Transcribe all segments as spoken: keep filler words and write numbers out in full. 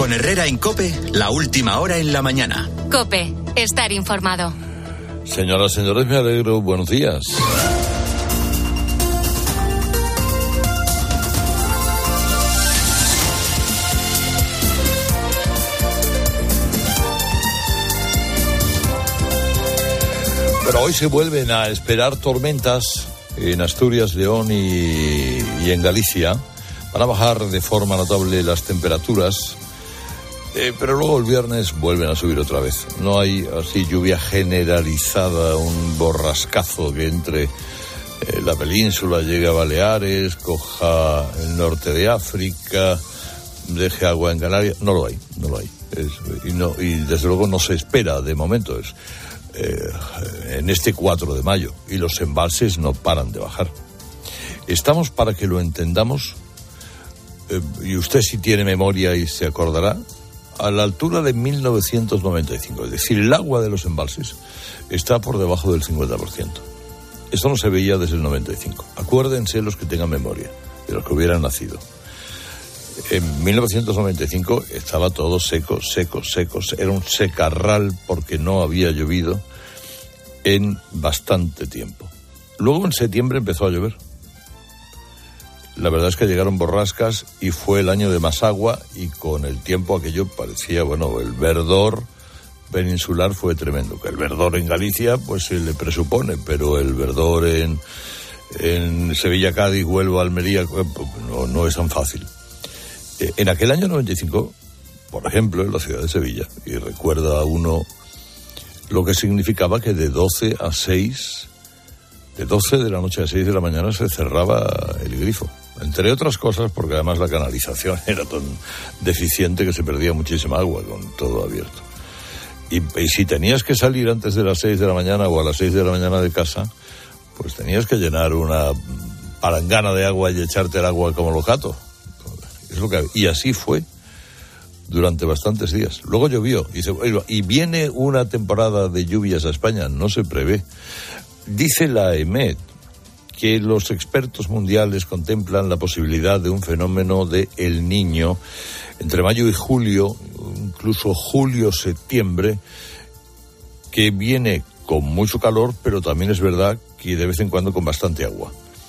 Con Herrera en COPE, la última hora en la mañana. COPE, estar informado. Señoras, señores, me alegro. Buenos días. Pero hoy se vuelven a esperar tormentas en Asturias, León y, y en Galicia. Van a bajar de forma notable las temperaturas, eh, pero luego el viernes vuelven a subir otra vez. No hay así lluvia generalizada, un borrascazo que entre eh, la península, llegue a Baleares, coja el norte de África, deje agua en Canarias. No lo hay, no lo hay. Es, y, no, y desde luego no se espera de momento. Es eh, en este cuatro de mayo y los embalses no paran de bajar. Estamos, para que lo entendamos, eh, y usted si tiene memoria y se acordará, a la altura de mil novecientos noventa y cinco, es decir, el agua de los embalses está por debajo del cincuenta por ciento. Esto no se veía desde el noventa y cinco. Acuérdense los que tengan memoria, de los que hubieran nacido. En mil novecientos noventa y cinco estaba todo seco, seco, seco. Era un secarral porque no había llovido en bastante tiempo. Luego en septiembre empezó a llover. La verdad es que llegaron borrascas y fue el año de más agua, y con el tiempo aquello parecía, bueno, el verdor peninsular fue tremendo. Que el verdor en Galicia pues se le presupone, pero el verdor en, en Sevilla, Cádiz, Huelva, Almería no, no es tan fácil. En aquel año noventa y cinco, por ejemplo, en la ciudad de Sevilla, y recuerda uno lo que significaba que de doce a seis, de doce de la noche a seis de la mañana se cerraba el grifo. Entre otras cosas porque además la canalización era tan deficiente que se perdía muchísima agua con todo abierto. Y, y si tenías que salir antes de las seis de la mañana o a las seis de la mañana de casa, pues tenías que llenar una palangana de agua y echarte el agua como los gatos. Es lo que, y así fue durante bastantes días. Luego llovió y, se, y viene una temporada de lluvias a España, no se prevé. Dice la E M E T que los expertos mundiales contemplan la posibilidad de un fenómeno de El Niño entre mayo y julio, incluso julio-septiembre, que viene con mucho calor, pero también es verdad que de vez en cuando con bastante agua.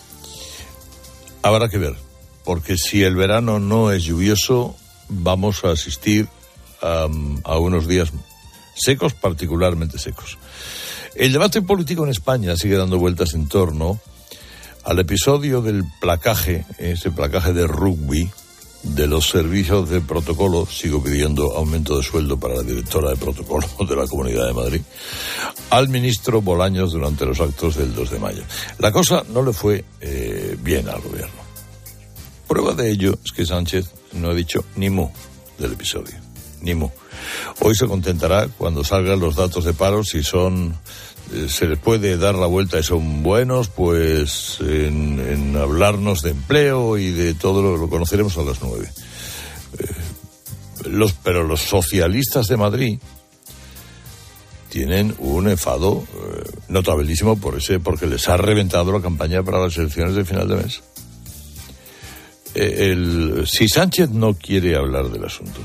Habrá que ver, porque si el verano no es lluvioso, vamos a asistir a, a unos días secos, particularmente secos. El debate político en España sigue dando vueltas en torno al episodio del placaje, ese placaje de rugby, de los servicios de protocolo. Sigo pidiendo aumento de sueldo para la directora de protocolo de la Comunidad de Madrid, al ministro Bolaños durante los actos del dos de mayo. La cosa no le fue eh, bien al gobierno. Prueba de ello es que Sánchez no ha dicho ni mu del episodio, ni mu. Hoy se contentará cuando salgan los datos de paro, si son, eh, se les puede dar la vuelta y son buenos, pues en, en hablarnos de empleo y de todo lo, lo conoceremos a las nueve. Eh, los, pero los socialistas de Madrid tienen un enfado eh, notabilísimo por ese, porque les ha reventado la campaña para las elecciones de final de mes. El, si Sánchez no quiere hablar del asunto,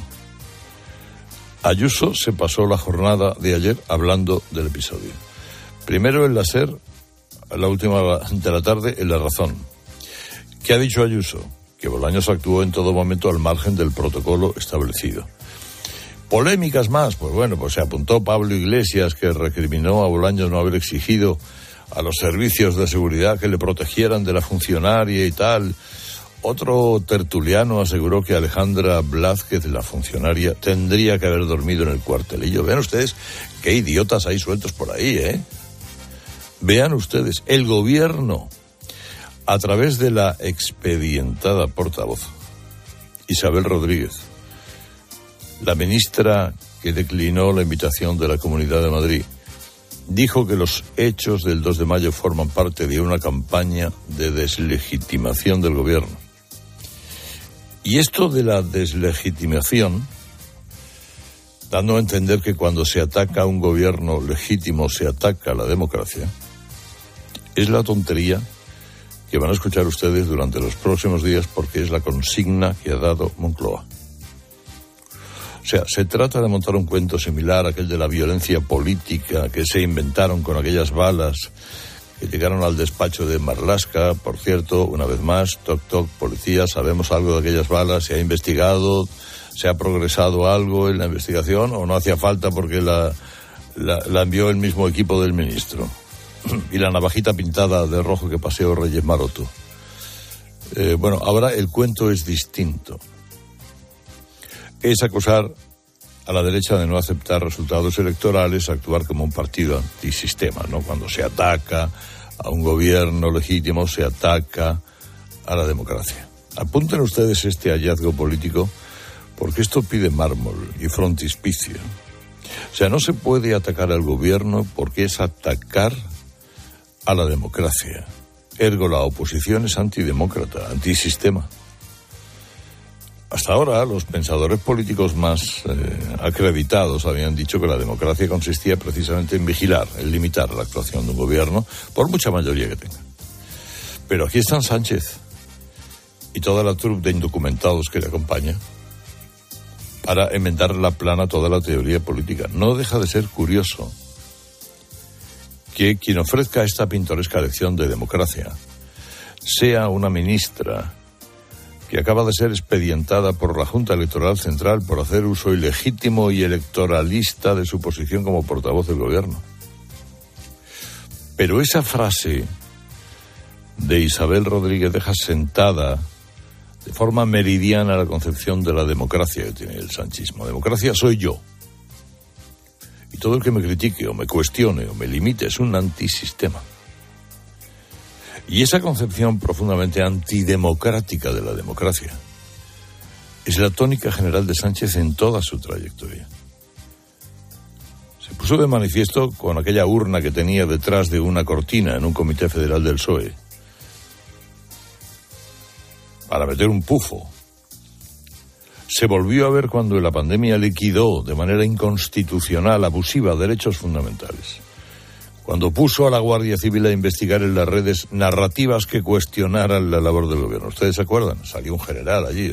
Ayuso se pasó la jornada de ayer hablando del episodio. Primero en la SER, a la última de la tarde, en La Razón. ¿Qué ha dicho Ayuso? Que Bolaños actuó en todo momento al margen del protocolo establecido. Polémicas más, pues bueno, pues se apuntó Pablo Iglesias, que recriminó a Bolaños no haber exigido a los servicios de seguridad que le protegieran de la funcionaria y tal. Otro tertuliano aseguró que Alejandra Blázquez, la funcionaria, tendría que haber dormido en el cuartelillo. Vean ustedes qué idiotas hay sueltos por ahí, ¿eh? Vean ustedes, el gobierno, a través de la expedientada portavoz, Isabel Rodríguez, la ministra que declinó la invitación de la Comunidad de Madrid, dijo que los hechos del dos de mayo forman parte de una campaña de deslegitimación del gobierno. Y esto de la deslegitimación, dando a entender que cuando se ataca a un gobierno legítimo se ataca a la democracia, es la tontería que van a escuchar ustedes durante los próximos días, porque es la consigna que ha dado Moncloa. O sea, se trata de montar un cuento similar a aquel de la violencia política que se inventaron con aquellas balas que llegaron al despacho de Marlaska. Por cierto, una vez más, toc toc, policía, ¿sabemos algo de aquellas balas? ¿Se ha investigado? ¿Se ha progresado algo en la investigación? ¿O no hacía falta porque la, la, la envió el mismo equipo del ministro? Y la navajita pintada de rojo que paseó Reyes Maroto. Eh, bueno, ahora el cuento es distinto. Es acusar a la derecha de no aceptar resultados electorales, actuar como un partido antisistema, ¿no? Cuando se ataca a un gobierno legítimo, se ataca a la democracia. Apunten ustedes este hallazgo político, porque esto pide mármol y frontispicio. O sea, no se puede atacar al gobierno porque es atacar a la democracia. Ergo, la oposición es antidemócrata, antisistema. Hasta ahora, los pensadores políticos más eh, acreditados habían dicho que la democracia consistía precisamente en vigilar, en limitar la actuación de un gobierno, por mucha mayoría que tenga. Pero aquí están Sánchez y toda la troupe de indocumentados que le acompaña para enmendar la plana toda la teoría política. No deja de ser curioso que quien ofrezca esta pintoresca lección de democracia sea una ministra que acaba de ser expedientada por la Junta Electoral Central por hacer uso ilegítimo y electoralista de su posición como portavoz del gobierno. Pero esa frase de Isabel Rodríguez deja sentada de forma meridiana la concepción de la democracia que tiene el sanchismo. Democracia soy yo. Y todo el que me critique o me cuestione o me limite es un antisistema. Y esa concepción profundamente antidemocrática de la democracia es la tónica general de Sánchez en toda su trayectoria. Se puso de manifiesto con aquella urna que tenía detrás de una cortina en un comité federal del P S O E para meter un pufo. Se volvió a ver cuando la pandemia liquidó de manera inconstitucional, abusiva, derechos fundamentales. Cuando puso a la Guardia Civil a investigar en las redes narrativas que cuestionaran la labor del gobierno. ¿Ustedes se acuerdan? Salió un general allí.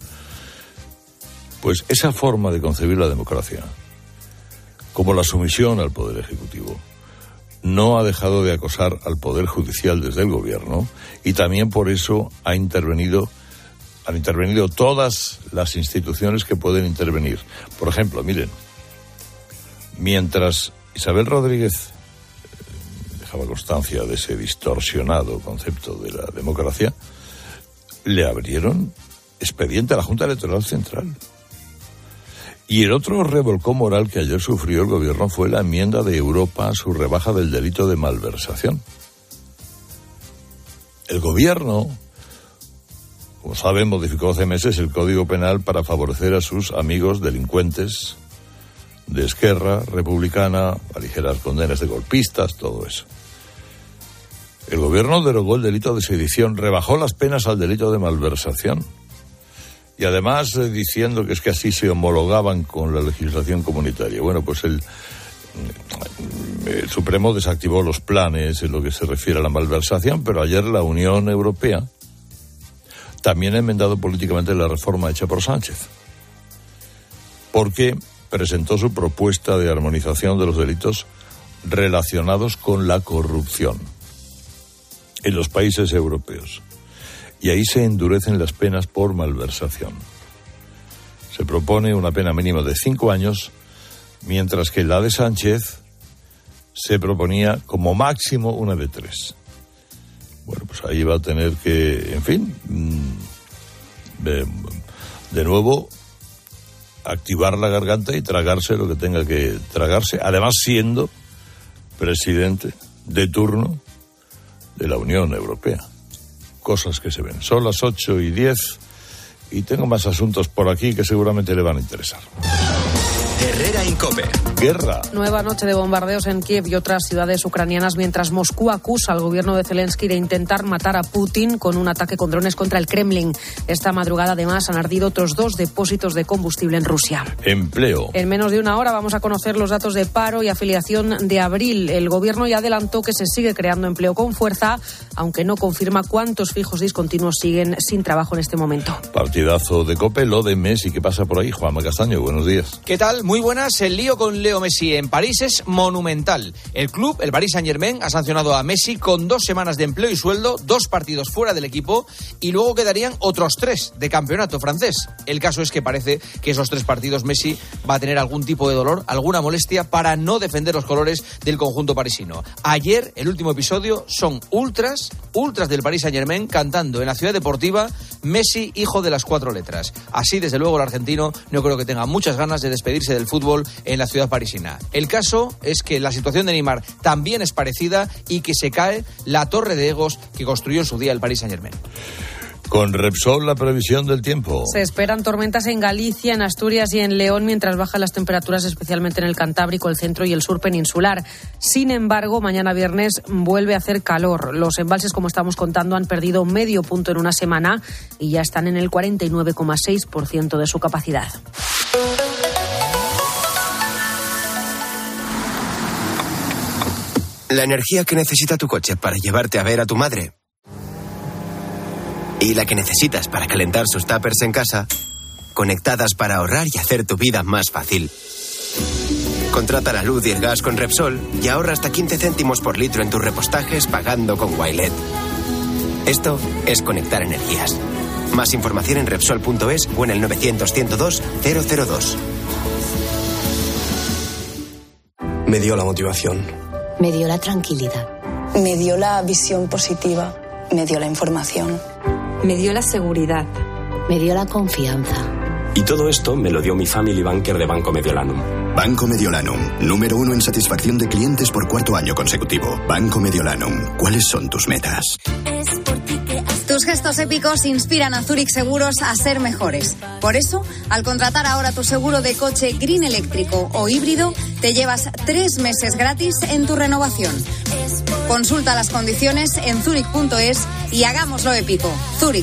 Pues esa forma de concebir la democracia, como la sumisión al Poder Ejecutivo, no ha dejado de acosar al Poder Judicial desde el gobierno, y también por eso ha intervenido, han intervenido todas las instituciones que pueden intervenir. Por ejemplo, miren, mientras Isabel Rodríguez dejaba constancia de ese distorsionado concepto de la democracia, le abrieron expediente a la Junta Electoral Central. Y el otro revolcón moral que ayer sufrió el gobierno fue la enmienda de Europa a su rebaja del delito de malversación. El gobierno, como saben, modificó hace meses el Código Penal para favorecer a sus amigos delincuentes de Esquerra Republicana, aligerar condenas de golpistas, todo eso. El gobierno derogó el delito de sedición, rebajó las penas al delito de malversación. Y además eh, diciendo que es que así se homologaban con la legislación comunitaria. Bueno, pues el, el Supremo desactivó los planes en lo que se refiere a la malversación, pero ayer la Unión Europea también ha enmendado políticamente la reforma hecha por Sánchez, porque presentó su propuesta de armonización de los delitos relacionados con la corrupción en los países europeos. Y ahí se endurecen las penas por malversación. Se propone una pena mínima de cinco años, mientras que la de Sánchez se proponía como máximo una de tres. Bueno, pues ahí va a tener que, en fin, de, de nuevo activar la garganta y tragarse lo que tenga que tragarse, además siendo presidente de turno de la Unión Europea. Cosas que se ven. Son las ocho y diez y tengo más asuntos por aquí que seguramente le van a interesar. Herrera Incope. Guerra. Nueva noche de bombardeos en Kiev y otras ciudades ucranianas mientras Moscú acusa al gobierno de Zelensky de intentar matar a Putin con un ataque con drones contra el Kremlin. Esta madrugada además han ardido otros dos depósitos de combustible en Rusia. Empleo. En menos de una hora vamos a conocer los datos de paro y afiliación de abril. El gobierno ya adelantó que se sigue creando empleo con fuerza, aunque no confirma cuántos fijos discontinuos siguen sin trabajo en este momento. Partidazo de COPE, lo de Messi. ¿Qué pasa por ahí? Juanma Castaño, buenos días. ¿Qué tal? Muy buenas. El lío con Leo Messi en París es monumental. El club, el Paris Saint-Germain, ha sancionado a Messi con dos semanas de empleo y sueldo, dos partidos fuera del equipo y luego quedarían otros tres de campeonato francés. El caso es que parece que esos tres partidos Messi va a tener algún tipo de dolor, alguna molestia para no defender los colores del conjunto parisino. Ayer, el último episodio, son ultras, ultras del Paris Saint-Germain cantando en la ciudad deportiva Messi, hijo de las cuatro letras. Así, desde luego, el argentino no creo que tenga muchas ganas de despedirse del fútbol en la ciudad parisina. El caso es que la situación de Neymar también es parecida y que se cae la torre de egos que construyó en su día el Paris Saint-Germain. Con Repsol, la previsión del tiempo. Se esperan tormentas en Galicia, en Asturias y en León, mientras bajan las temperaturas, especialmente en el Cantábrico, el centro y el sur peninsular. Sin embargo, mañana viernes vuelve a hacer calor. Los embalses, como estamos contando, han perdido medio punto en una semana y ya están en el cuarenta y nueve coma seis por ciento de su capacidad. La energía que necesita tu coche para llevarte a ver a tu madre y la que necesitas para calentar sus tuppers en casa, conectadas para ahorrar y hacer tu vida más fácil. Contrata la luz y el gas con Repsol y ahorra hasta quince céntimos por litro en tus repostajes pagando con Wilet. Esto es conectar energías. Más información en Repsol punto es o en el novecientos, ciento dos, cero cero dos. Me dio la motivación. Me dio la tranquilidad. Me dio la visión positiva. Me dio la información. Me dio la seguridad. Me dio la confianza. Y todo esto me lo dio mi Family Banker de Banco Mediolanum. Banco Mediolanum, número uno en satisfacción de clientes por cuarto año consecutivo. Banco Mediolanum, ¿cuáles son tus metas? Tus gestos épicos inspiran a Zurich Seguros a ser mejores. Por eso, al contratar ahora tu seguro de coche green eléctrico o híbrido, te llevas tres meses gratis en tu renovación. Consulta las condiciones en Zurich punto es y hagámoslo épico. Zurich.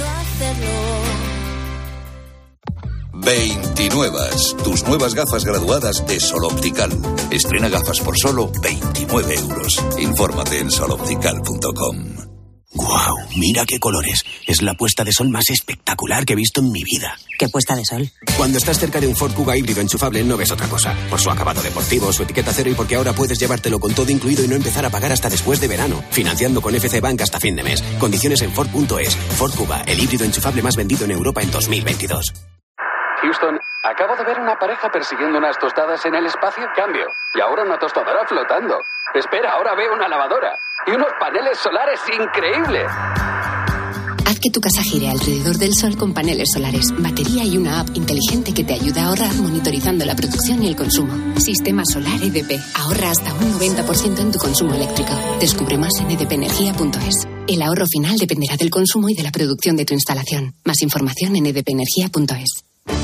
veintinuevas, tus nuevas gafas graduadas de Sol Optical. Estrena gafas por solo veintinueve euros. Infórmate en sol optical punto com. ¡Guau! Mira qué colores. Es la puesta de sol más espectacular que he visto en mi vida. ¿Qué puesta de sol? Cuando estás cerca de un Ford Kuga híbrido enchufable no ves otra cosa. Por su acabado deportivo, su etiqueta cero y porque ahora puedes llevártelo con todo incluido y no empezar a pagar hasta después de verano. Financiando con F C Bank hasta fin de mes. Condiciones en Ford punto es. Ford Kuga, el híbrido enchufable más vendido en Europa en dos mil veintidós. Houston, acabo de ver una pareja persiguiendo unas tostadas en el espacio. Cambio. Y ahora una tostadora flotando. Espera, ahora veo una lavadora. Y unos paneles solares increíbles. Haz que tu casa gire alrededor del sol con paneles solares, batería y una app inteligente que te ayuda a ahorrar monitorizando la producción y el consumo. Sistema Solar E D P. Ahorra hasta un noventa por ciento en tu consumo eléctrico. Descubre más en e d p energía punto es. El ahorro final dependerá del consumo y de la producción de tu instalación. Más información en e d p energía punto es.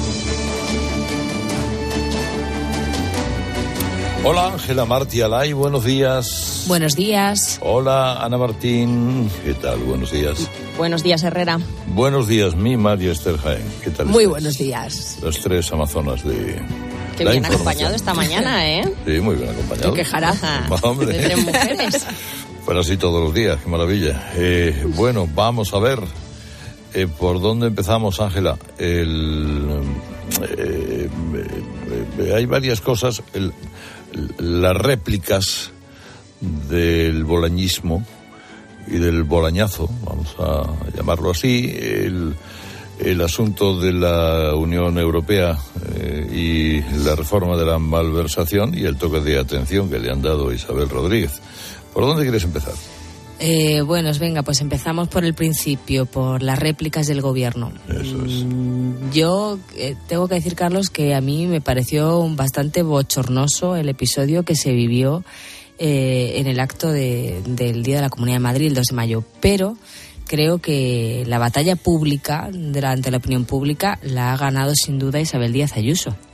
Hola, Ángela Martí Alay, buenos días. Buenos días. Hola, Ana Martín, ¿qué tal? Buenos días. Buenos días, Herrera. Buenos días, mi María Esther Jaén, ¿qué tal? Muy estás? buenos días. Los tres amazonas de Qué la bien información. acompañado esta mañana, ¿eh? Sí, muy bien acompañado. Qué quejaraza. Hombre. De tres mujeres. Pero así todos los días, qué maravilla. Eh, bueno, vamos a ver eh, por dónde empezamos, Ángela. El, eh, eh, hay varias cosas. El, las réplicas del bolañismo y del bolañazo, vamos a llamarlo así, el, el asunto de la Unión Europea eh, y la reforma de la malversación y el toque de atención que le han dado a Isabel Rodríguez. ¿Por dónde quieres empezar? Eh, bueno, venga, pues empezamos por el principio, por las réplicas del gobierno. Eso es. Mm, yo eh, tengo que decir, Carlos, que a mí me pareció bastante bochornoso el episodio que se vivió eh, en el acto de, del Día de la Comunidad de Madrid, el dos de mayo, pero creo que la batalla pública, delante de la opinión pública, la ha ganado sin duda Isabel Díaz Ayuso.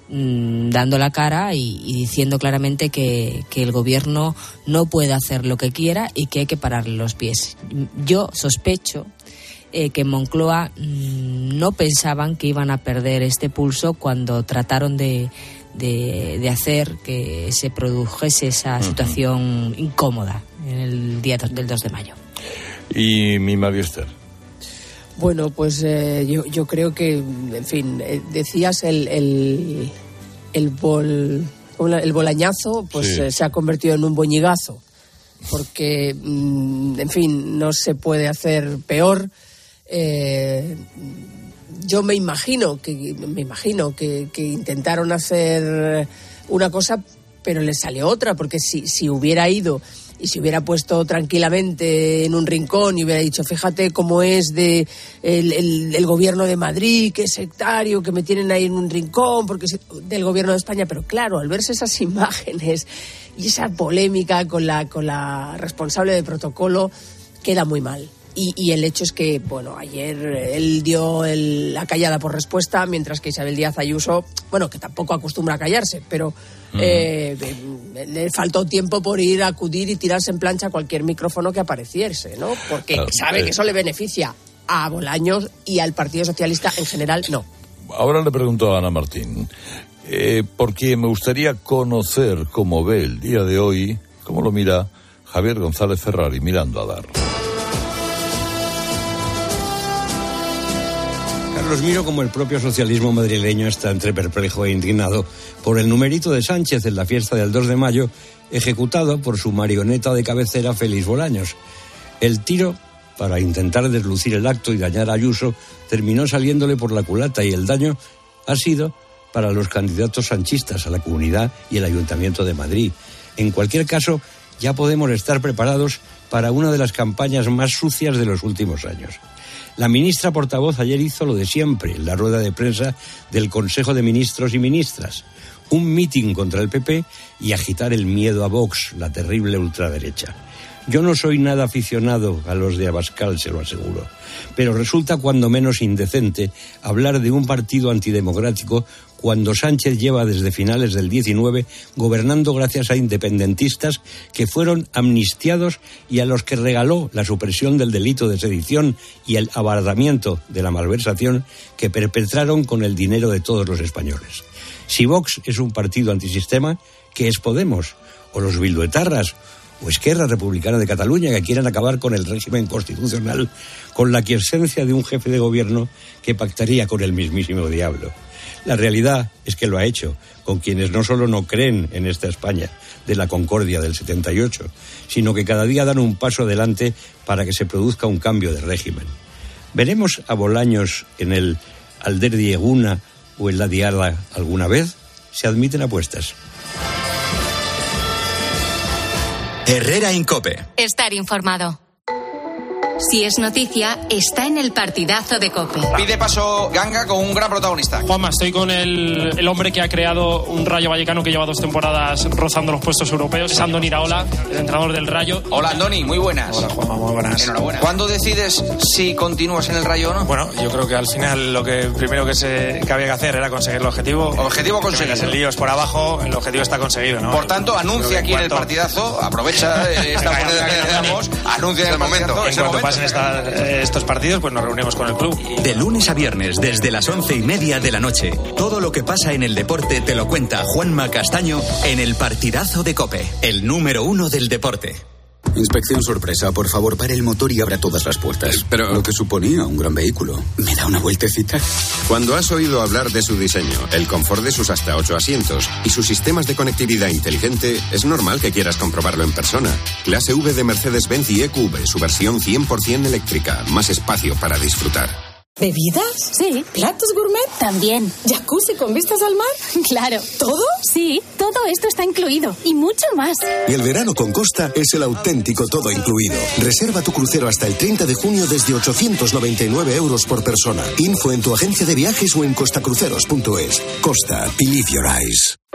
mmm, dando la cara y, y diciendo claramente que, que el gobierno no puede hacer lo que quiera y que hay que pararle los pies. Yo sospecho eh, que en Moncloa mmm, no pensaban que iban a perder este pulso cuando trataron de, de, de hacer que se produjese esa situación uh-huh. incómoda en el día del dos de mayo. Y mi Magister. Bueno, pues eh, yo, yo creo que, en fin, eh, decías el el el, bol, el bolañazo, pues sí. eh, se ha convertido en un boñigazo, porque, mm, en fin, no se puede hacer peor. Eh, yo me imagino que me imagino que, que intentaron hacer una cosa, pero les salió otra, porque si si hubiera ido y se hubiera puesto tranquilamente en un rincón y hubiera dicho, fíjate cómo es de el, el, el gobierno de Madrid, que es sectario, que me tienen ahí en un rincón, porque es del gobierno de España. Pero claro, al verse esas imágenes y esa polémica con la, con la responsable de protocolo, queda muy mal. Y, y el hecho es que, bueno, ayer él dio el, la callada por respuesta, mientras que Isabel Díaz Ayuso, bueno, que tampoco acostumbra a callarse, pero uh-huh. eh, le faltó tiempo por ir a acudir y tirarse en plancha cualquier micrófono que apareciese, ¿no? Porque claro, sabe eh. que eso le beneficia a Bolaños y al Partido Socialista en general, no. Ahora le pregunto a Ana Martín, eh, porque me gustaría conocer cómo ve el día de hoy, cómo lo mira Javier González Ferrari, mirando a Dar. Los miro como el propio socialismo madrileño está entre perplejo e indignado por el numerito de Sánchez en la fiesta del dos de mayo, ejecutado por su marioneta de cabecera Félix Bolaños. El tiro, para intentar deslucir el acto y dañar a Ayuso, terminó saliéndole por la culata, y el daño ha sido para los candidatos sanchistas a la Comunidad y el Ayuntamiento de Madrid. En cualquier caso, ya podemos estar preparados para una de las campañas más sucias de los últimos años. La ministra portavoz ayer hizo lo de siempre en la rueda de prensa del Consejo de Ministros y Ministras. Un mitin contra el P P y agitar el miedo a Vox, la terrible ultraderecha. Yo no soy nada aficionado a los de Abascal, se lo aseguro, pero resulta cuando menos indecente hablar de un partido antidemocrático cuando Sánchez lleva desde finales del diecinueve gobernando gracias a independentistas que fueron amnistiados y a los que regaló la supresión del delito de sedición y el abaratamiento de la malversación que perpetraron con el dinero de todos los españoles. Si Vox es un partido antisistema, ¿qué es Podemos? ¿O los bilduetarras? ¿O Esquerra Republicana de Cataluña, que quieren acabar con el régimen constitucional con la quiesencia de un jefe de gobierno que pactaría con el mismísimo diablo? La realidad es que lo ha hecho con quienes no solo no creen en esta España de la concordia del setenta y ocho, sino que cada día dan un paso adelante para que se produzca un cambio de régimen. ¿Veremos a Bolaños en el Alderdi Eguna o en la Diada alguna vez? Se admiten apuestas. Herrera Incope. Estar informado. Si es noticia, está en el partidazo de COPE. Pide paso Ganga con un gran protagonista. Juanma, estoy con el, el hombre que ha creado un Rayo Vallecano que lleva dos temporadas rozando los puestos europeos. Es Andoni Iraola, el entrenador del Rayo. Hola, Andoni, muy buenas. Hola, Juanma, muy buenas. Enhorabuena. ¿Cuándo decides si continúas en el Rayo o no? Bueno, yo creo que al final lo que primero que, se, que había que hacer era conseguir el objetivo. Objetivo conseguido. El lío es por abajo, el objetivo está conseguido, ¿no? Por tanto, anuncia aquí en el partidazo, aprovecha esta oportunidad que le damos, anuncia en el momento. En cuanto pasen estas... estos partidos, pues nos reunimos con el club. De lunes a viernes, desde las once y media de la noche, todo lo que pasa en el deporte te lo cuenta Juanma Castaño en el partidazo de COPE, el número uno del deporte. Inspección sorpresa, por favor, pare el motor y abra todas las puertas. Pero lo que suponía un gran vehículo. ¿Me da una vueltecita? Cuando has oído hablar de su diseño, el confort de sus hasta ocho asientos y sus sistemas de conectividad inteligente, es normal que quieras comprobarlo en persona. Clase V de Mercedes-Benz y E Q V, su versión cien por ciento eléctrica. Más espacio para disfrutar. ¿Bebidas? Sí. ¿Platos gourmet? También. ¿Jacuzzi con vistas al mar? Claro. ¿Todo? Sí, todo esto está incluido y mucho más. Y el verano con Costa es el auténtico todo incluido. Reserva tu crucero hasta el treinta de junio desde ochocientos noventa y nueve euros por persona. Info en tu agencia de viajes o en costacruceros punto es. Costa, believe your eyes.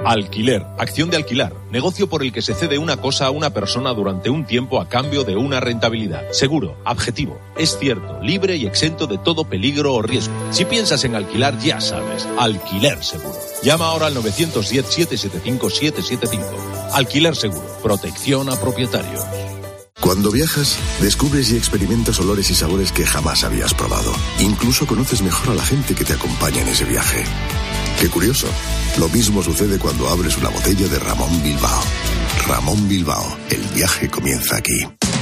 Alquiler, acción de alquilar, negocio por el que se cede una cosa a una persona durante un tiempo a cambio de una rentabilidad. Seguro, objetivo, es cierto, libre y exento de todo peligro o riesgo. Si piensas en alquilar, ya sabes, Alquiler Seguro. Llama ahora al nueve uno cero, siete siete cinco, siete siete cinco. Alquiler Seguro, protección a propietarios. Cuando viajas, descubres y experimentas olores y sabores que jamás habías probado. Incluso conoces mejor a la gente que te acompaña en ese viaje. Qué curioso. Lo mismo sucede cuando abres una botella de Ramón Bilbao. Ramón Bilbao. El viaje comienza aquí.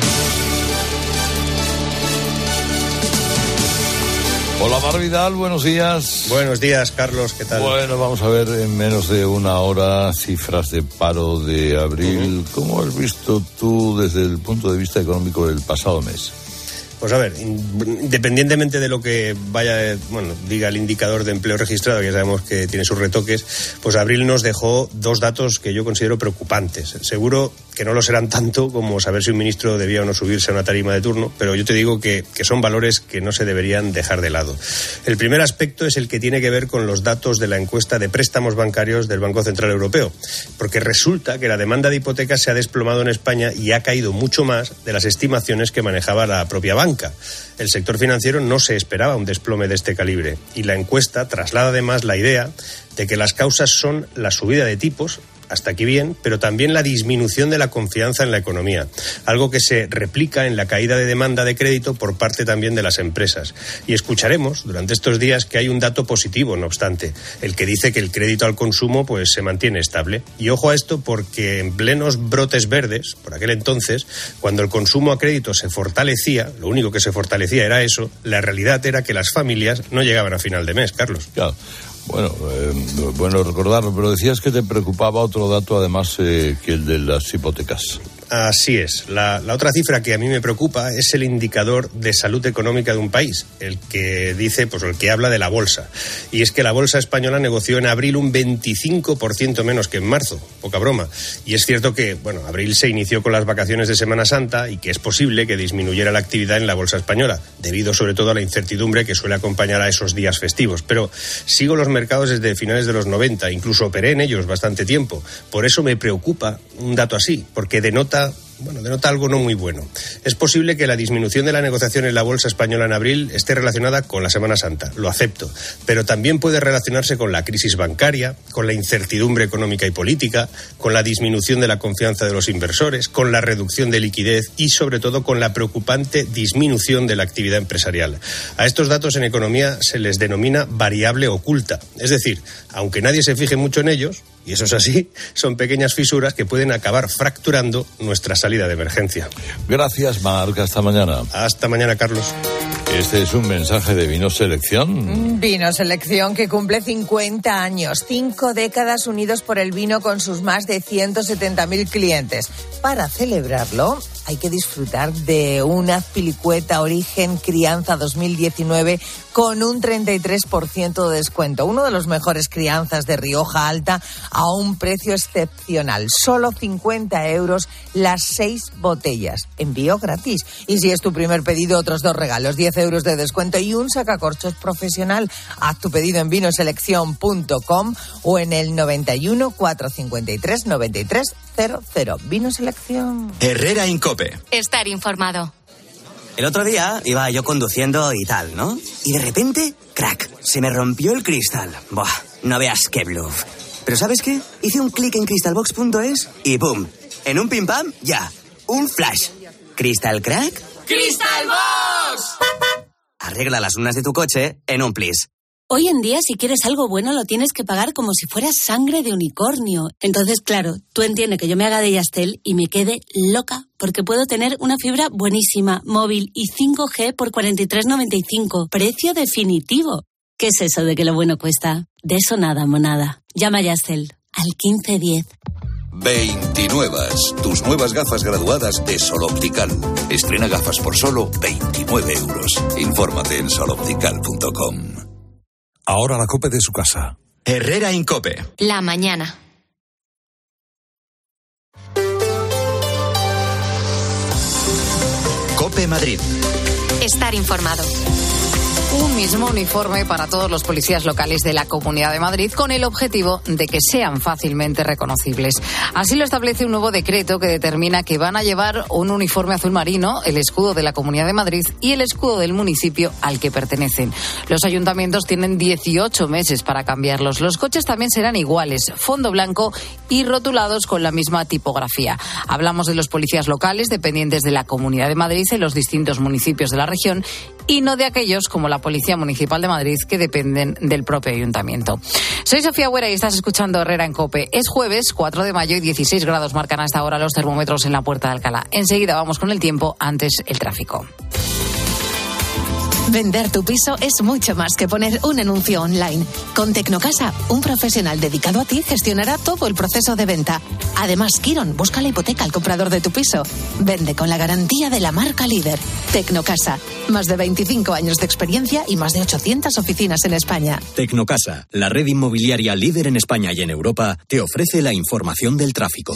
Hola, Mar Vidal, buenos días. Buenos días, Carlos, ¿qué tal? Bueno, vamos a ver en menos de una hora cifras de paro de abril. Uh-huh. ¿Cómo has visto tú desde el punto de vista económico el pasado mes? Pues a ver, independientemente de lo que vaya, bueno, diga el indicador de empleo registrado, que ya sabemos que tiene sus retoques, pues abril nos dejó dos datos que yo considero preocupantes. Seguro que no lo serán tanto como saber si un ministro debía o no subirse a una tarima de turno, pero yo te digo que, que son valores que no se deberían dejar de lado. El primer aspecto es el que tiene que ver con los datos de la encuesta de préstamos bancarios del Banco Central Europeo, porque resulta que la demanda de hipotecas se ha desplomado en España y ha caído mucho más de las estimaciones que manejaba la propia banca. El sector financiero no se esperaba un desplome de este calibre y la encuesta traslada además la idea de que las causas son la subida de tipos, hasta aquí bien, pero también la disminución de la confianza en la economía, algo que se replica en la caída de demanda de crédito por parte también de las empresas. Y escucharemos durante estos días que hay un dato positivo, no obstante, el que dice que el crédito al consumo pues se mantiene estable. Y ojo a esto porque en plenos brotes verdes, por aquel entonces, cuando el consumo a crédito se fortalecía, lo único que se fortalecía era eso, la realidad era que las familias no llegaban a final de mes, Carlos. Claro. Bueno, eh, bueno recordarlo, pero decías que te preocupaba otro dato además eh, que el de las hipotecas. Así es. La, la otra cifra que a mí me preocupa es el indicador de salud económica de un país, el que dice, pues el que habla de la bolsa. Y es que la bolsa española negoció en abril un veinticinco por ciento menos que en marzo. Poca broma. Y es cierto que, bueno, abril se inició con las vacaciones de Semana Santa y que es posible que disminuyera la actividad en la bolsa española, debido sobre todo a la incertidumbre que suele acompañar a esos días festivos. Pero sigo los mercados desde finales de los noventa, incluso operé en ellos bastante tiempo. Por eso me preocupa un dato así, porque denota Bueno, denota algo no muy bueno. Es posible que la disminución de la negociación en la bolsa española en abril esté relacionada con la Semana Santa, lo acepto, pero también puede relacionarse con la crisis bancaria, con la incertidumbre económica y política, con la disminución de la confianza de los inversores, con la reducción de liquidez y, sobre todo, con la preocupante disminución de la actividad empresarial. A estos datos en economía se les denomina variable oculta, es decir, aunque nadie se fije mucho en ellos, y eso es así, son pequeñas fisuras que pueden acabar fracturando nuestra salida de emergencia. Gracias, Marc. Hasta mañana. Hasta mañana, Carlos. Este es un mensaje de Vino Selección. Vino Selección, que cumple cincuenta años, cinco décadas unidos por el vino con sus más de ciento setenta mil clientes. Para celebrarlo, hay que disfrutar de una Azpilicueta Origen Crianza dos mil diecinueve con un treinta y tres por ciento de descuento. Uno de los mejores crianzas de Rioja Alta a un precio excepcional. Solo cincuenta euros las seis botellas. Envío gratis. Y si es tu primer pedido, otros dos regalos. diez euros de descuento y un sacacorchos profesional. Haz tu pedido en vinoselección punto com o en el noventa y uno, cuatrocientos cincuenta y tres, noventa y tres cero cero. Vino Selección. Herrera Incope. Estar informado. El otro día iba yo conduciendo y tal, ¿no? Y de repente, crack, se me rompió el cristal. Buah, no veas qué bluff. Pero ¿sabes qué? Hice un clic en crystalbox punto es y ¡pum! En un pim pam, ya. Un flash. ¿Crystal crack? ¡Crystalbox! Arregla las lunas de tu coche en un plis. Hoy en día, si quieres algo bueno, lo tienes que pagar como si fuera sangre de unicornio. Entonces, claro, tú entiendes que yo me haga de Yastel y me quede loca, porque puedo tener una fibra buenísima, móvil y cinco G por cuarenta y tres noventa y cinco. Precio definitivo. ¿Qué es eso de que lo bueno cuesta? De eso nada, monada. Llama a Yastel al quince diez. veintinuevas, tus nuevas gafas graduadas de Sol Optical. Estrena gafas por solo veintinueve euros. Infórmate en sol optical punto com. Ahora la COPE de su casa. Herrera Incope. La mañana. COPE Madrid. Estar informado. Un mismo uniforme para todos los policías locales de la Comunidad de Madrid con el objetivo de que sean fácilmente reconocibles. Así lo establece un nuevo decreto que determina que van a llevar un uniforme azul marino, el escudo de la Comunidad de Madrid y el escudo del municipio al que pertenecen. Los ayuntamientos tienen dieciocho meses para cambiarlos. Los coches también serán iguales, fondo blanco y rotulados con la misma tipografía. Hablamos de los policías locales dependientes de la Comunidad de Madrid en los distintos municipios de la región y no de aquellos como la Policía Municipal de Madrid que dependen del propio ayuntamiento. Soy Sofía Huera y estás escuchando Herrera en COPE. Es jueves, cuatro de mayo y dieciséis grados marcan hasta ahora los termómetros en la Puerta de Alcalá. Enseguida vamos con el tiempo, antes el tráfico. Vender tu piso es mucho más que poner un anuncio online. Con Tecnocasa, un profesional dedicado a ti gestionará todo el proceso de venta. Además, Kiron busca la hipoteca al comprador de tu piso. Vende con la garantía de la marca líder. Tecnocasa, más de veinticinco años de experiencia y más de ochocientas oficinas en España. Tecnocasa, la red inmobiliaria líder en España y en Europa, te ofrece la información del tráfico.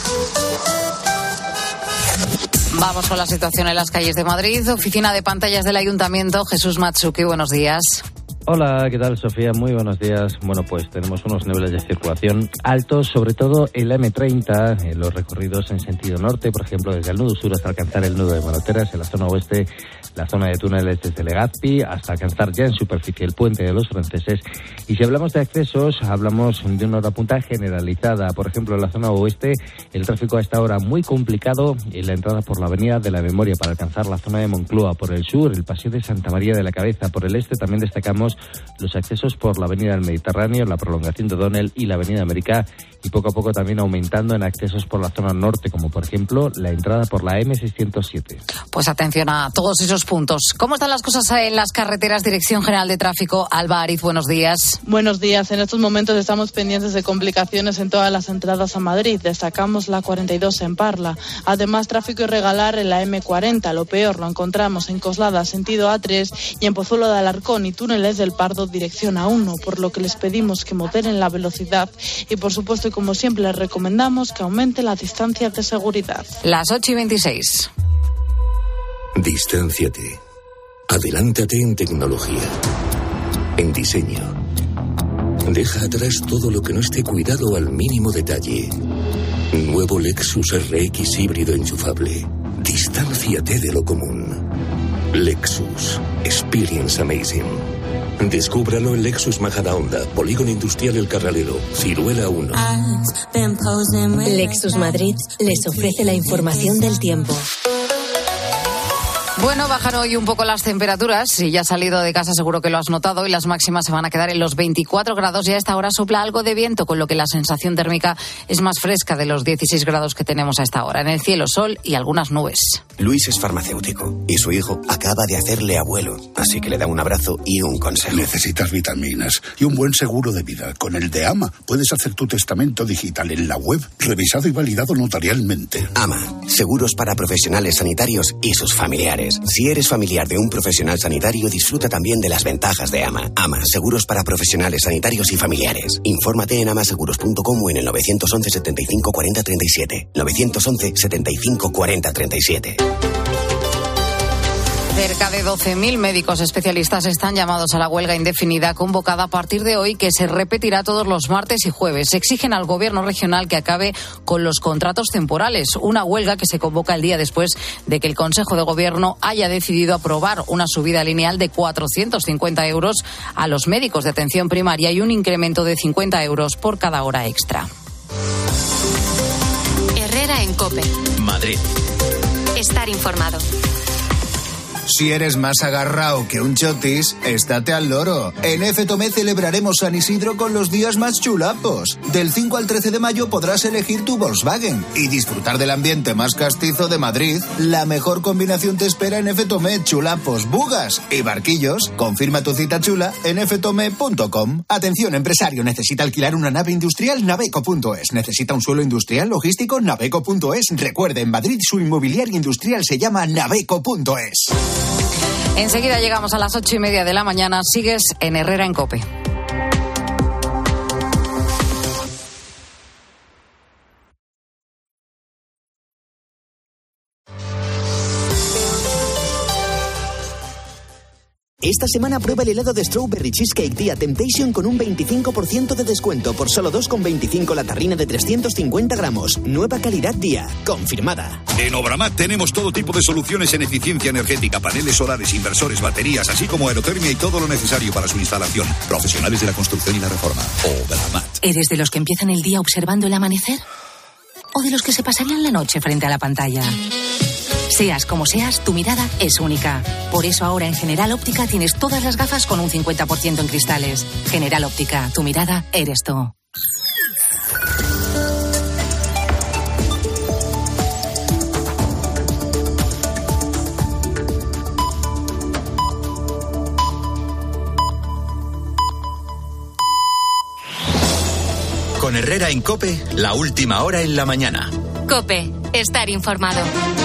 Vamos con la situación en las calles de Madrid. Oficina de pantallas del Ayuntamiento, Jesús Matsuki, buenos días. Hola, ¿qué tal, Sofía? Muy buenos días. Bueno, pues tenemos unos niveles de circulación altos, sobre todo en la eme treinta, en los recorridos en sentido norte, por ejemplo, desde el nudo sur hasta alcanzar el nudo de Manoteras, en la zona oeste, la zona de túneles desde Legazpi, hasta alcanzar ya en superficie el puente de los franceses. Y si hablamos de accesos, hablamos de una hora punta generalizada. Por ejemplo, en la zona oeste, el tráfico a esta hora muy complicado en la entrada por la avenida de la Memoria para alcanzar la zona de Moncloa. Por el sur, el paseo de Santa María de la Cabeza. Por el este también destacamos los accesos por la avenida del Mediterráneo, la prolongación de O'Donnell y la avenida América, y poco a poco también aumentando en accesos por la zona norte, como por ejemplo la entrada por la eme seiscientos siete. Pues atención a todos esos puntos. ¿Cómo están las cosas en las carreteras? Dirección General de Tráfico, Alba Ariz, buenos días. Buenos días. En estos momentos estamos pendientes de complicaciones en todas las entradas a Madrid. Destacamos la cuarenta y dos en Parla. Además, tráfico irregular en la eme cuarenta. Lo peor lo encontramos en Coslada, sentido a tres, y en Pozuelo de Alarcón y túneles del Pardo, dirección a uno, por lo que les pedimos que moderen la velocidad y, por supuesto, y como siempre, les recomendamos que aumente la distancia de seguridad. Las ocho y veintiséis. Distánciate. Adelántate en tecnología, en diseño. Deja atrás todo lo que no esté cuidado al mínimo detalle. Nuevo Lexus erre equis híbrido enchufable. Distánciate de lo común. Lexus. Experience amazing. Descúbralo en Lexus Majadahonda, Polígono Industrial El Carralero, Ciruela uno. Lexus Madrid les ofrece la información del tiempo. Bueno, bajan hoy un poco las temperaturas. Si ya has salido de casa seguro que lo has notado y las máximas se van a quedar en los veinticuatro grados y a esta hora sopla algo de viento, con lo que la sensación térmica es más fresca de los dieciséis grados que tenemos a esta hora. En el cielo, sol y algunas nubes. Luis es farmacéutico y su hijo acaba de hacerle abuelo, así que le da un abrazo y un consejo. Necesitas vitaminas y un buen seguro de vida. Con el de AMA puedes hacer tu testamento digital en la web, revisado y validado notarialmente. AMA, seguros para profesionales sanitarios y sus familiares. Si eres familiar de un profesional sanitario, disfruta también de las ventajas de AMA. AMA, seguros para profesionales sanitarios y familiares. Infórmate en amaseguros punto com o en el nueve once, setenta y cinco, cuarenta, treinta y siete. nueve once, setenta y cinco, cuarenta, treinta y siete. Cerca de doce mil médicos especialistas están llamados a la huelga indefinida convocada a partir de hoy, que se repetirá todos los martes y jueves. Exigen al gobierno regional que acabe con los contratos temporales, una huelga que se convoca el día después de que el Consejo de Gobierno haya decidido aprobar una subida lineal de cuatrocientos cincuenta euros a los médicos de atención primaria y un incremento de cincuenta euros por cada hora extra. Herrera en COPE. Madrid. Estar informado. Si eres más agarrao que un chotis, estate al loro. En F Tomé celebraremos San Isidro con los días más chulapos. Del cinco al trece de mayo podrás elegir tu Volkswagen y disfrutar del ambiente más castizo de Madrid. La mejor combinación te espera en F Tomé, chulapos, bugas y barquillos. Confirma tu cita chula en f tomé punto com. Atención, empresario, necesita alquilar una nave industrial, naveco punto es. Necesita un suelo industrial logístico, naveco punto es. Recuerde, en Madrid su inmobiliaria industrial se llama naveco punto es. Enseguida llegamos a las ocho y media de la mañana. Sigues en Herrera en COPE. Esta semana prueba el helado de Strawberry Cheesecake Día Temptation con un veinticinco por ciento de descuento por solo dos con veinticinco la tarrina de trescientos cincuenta gramos. Nueva calidad Día. Confirmada. En Obramat tenemos todo tipo de soluciones en eficiencia energética, paneles solares, inversores, baterías, así como aerotermia y todo lo necesario para su instalación. Profesionales de la construcción y la reforma. Obramat. ¿Eres de los que empiezan el día observando el amanecer? ¿O de los que se pasarían la noche frente a la pantalla? Seas como seas, tu mirada es única. Por eso ahora en General Óptica tienes todas las gafas con un cincuenta por ciento en cristales. General Óptica, tu mirada eres tú. Con Herrera en COPE, la última hora en la mañana. COPE, estar informado.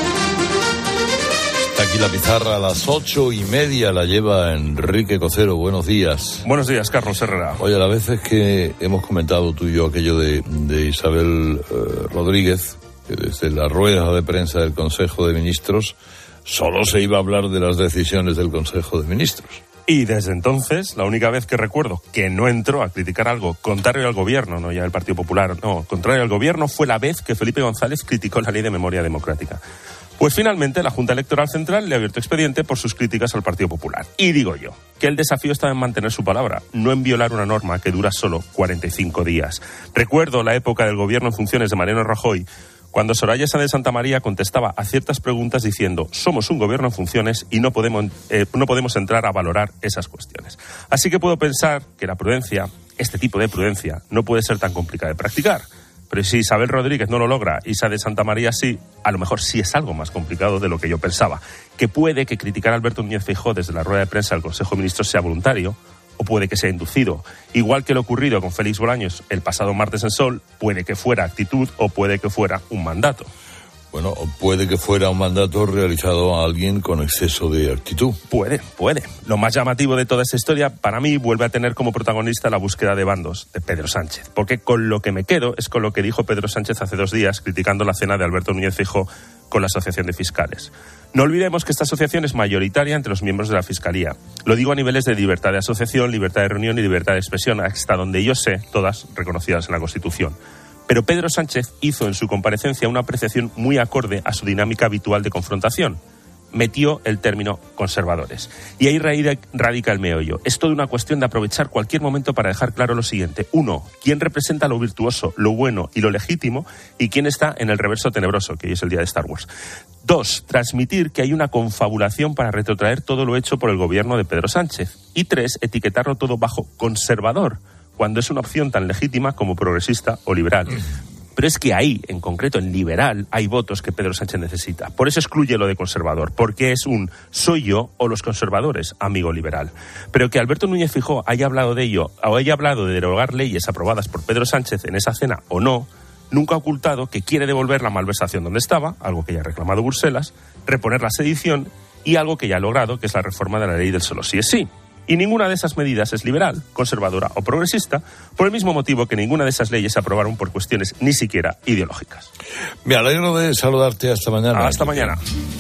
Está aquí la pizarra a las ocho y media, la lleva Enrique Cocero. Buenos días. Buenos días, Carlos Herrera. Oye, a las veces que hemos comentado tú y yo aquello de, de Isabel eh, Rodríguez, que desde la rueda de prensa del Consejo de Ministros solo se iba a hablar de las decisiones del Consejo de Ministros. Y desde entonces, la única vez que recuerdo que no entró a criticar algo contrario al gobierno, no ya el Partido Popular, no, contrario al gobierno, fue la vez que Felipe González criticó la Ley de Memoria Democrática. Pues finalmente la Junta Electoral Central le ha abierto expediente por sus críticas al Partido Popular. Y digo yo, que el desafío estaba en mantener su palabra, no en violar una norma que dura solo cuarenta y cinco días. Recuerdo la época del gobierno en funciones de Mariano Rajoy, cuando Soraya Sáenz de Santa María contestaba a ciertas preguntas diciendo somos un gobierno en funciones y no podemos, eh, no podemos entrar a valorar esas cuestiones. Así que puedo pensar que la prudencia, este tipo de prudencia, no puede ser tan complicada de practicar. Pero si Isabel Rodríguez no lo logra y Sáenz de Santa María sí, a lo mejor sí es algo más complicado de lo que yo pensaba. Que puede que criticar a Alberto Núñez Feijóo desde la rueda de prensa del Consejo de Ministros sea voluntario, o puede que sea inducido. Igual que lo ocurrido con Félix Bolaños el pasado martes en Sol, puede que fuera actitud o puede que fuera un mandato. Bueno, puede que fuera un mandato realizado a alguien con exceso de actitud. Puede, puede. Lo más llamativo de toda esta historia, para mí, vuelve a tener como protagonista la búsqueda de bandos de Pedro Sánchez. Porque con lo que me quedo es con lo que dijo Pedro Sánchez hace dos días, criticando la cena de Alberto Núñez Feijóo con la Asociación de Fiscales. No olvidemos que esta asociación es mayoritaria entre los miembros de la Fiscalía. Lo digo a niveles de libertad de asociación, libertad de reunión y libertad de expresión, hasta donde yo sé, todas reconocidas en la Constitución. Pero Pedro Sánchez hizo en su comparecencia una apreciación muy acorde a su dinámica habitual de confrontación. Metió el término conservadores. Y ahí radica el meollo. Es toda una cuestión de aprovechar cualquier momento para dejar claro lo siguiente. Uno, quién representa lo virtuoso, lo bueno y lo legítimo, y quién está en el reverso tenebroso, que hoy es el día de Star Wars. Dos, transmitir que hay una confabulación para retrotraer todo lo hecho por el gobierno de Pedro Sánchez. Y tres, etiquetarlo todo bajo conservador, cuando es una opción tan legítima como progresista o liberal. Pero es que ahí, en concreto en liberal, hay votos que Pedro Sánchez necesita. Por eso excluye lo de conservador, porque es un soy yo o los conservadores, amigo liberal. Pero que Alberto Núñez Feijóo haya hablado de ello, o haya hablado de derogar leyes aprobadas por Pedro Sánchez en esa cena o no, nunca ha ocultado que quiere devolver la malversación donde estaba, algo que ya ha reclamado Bruselas, reponer la sedición y algo que ya ha logrado, que es la reforma de la ley del solo sí es sí. Y ninguna de esas medidas es liberal, conservadora o progresista, por el mismo motivo que ninguna de esas leyes se aprobaron por cuestiones ni siquiera ideológicas. Me alegro de saludarte hasta mañana. Hasta mañana.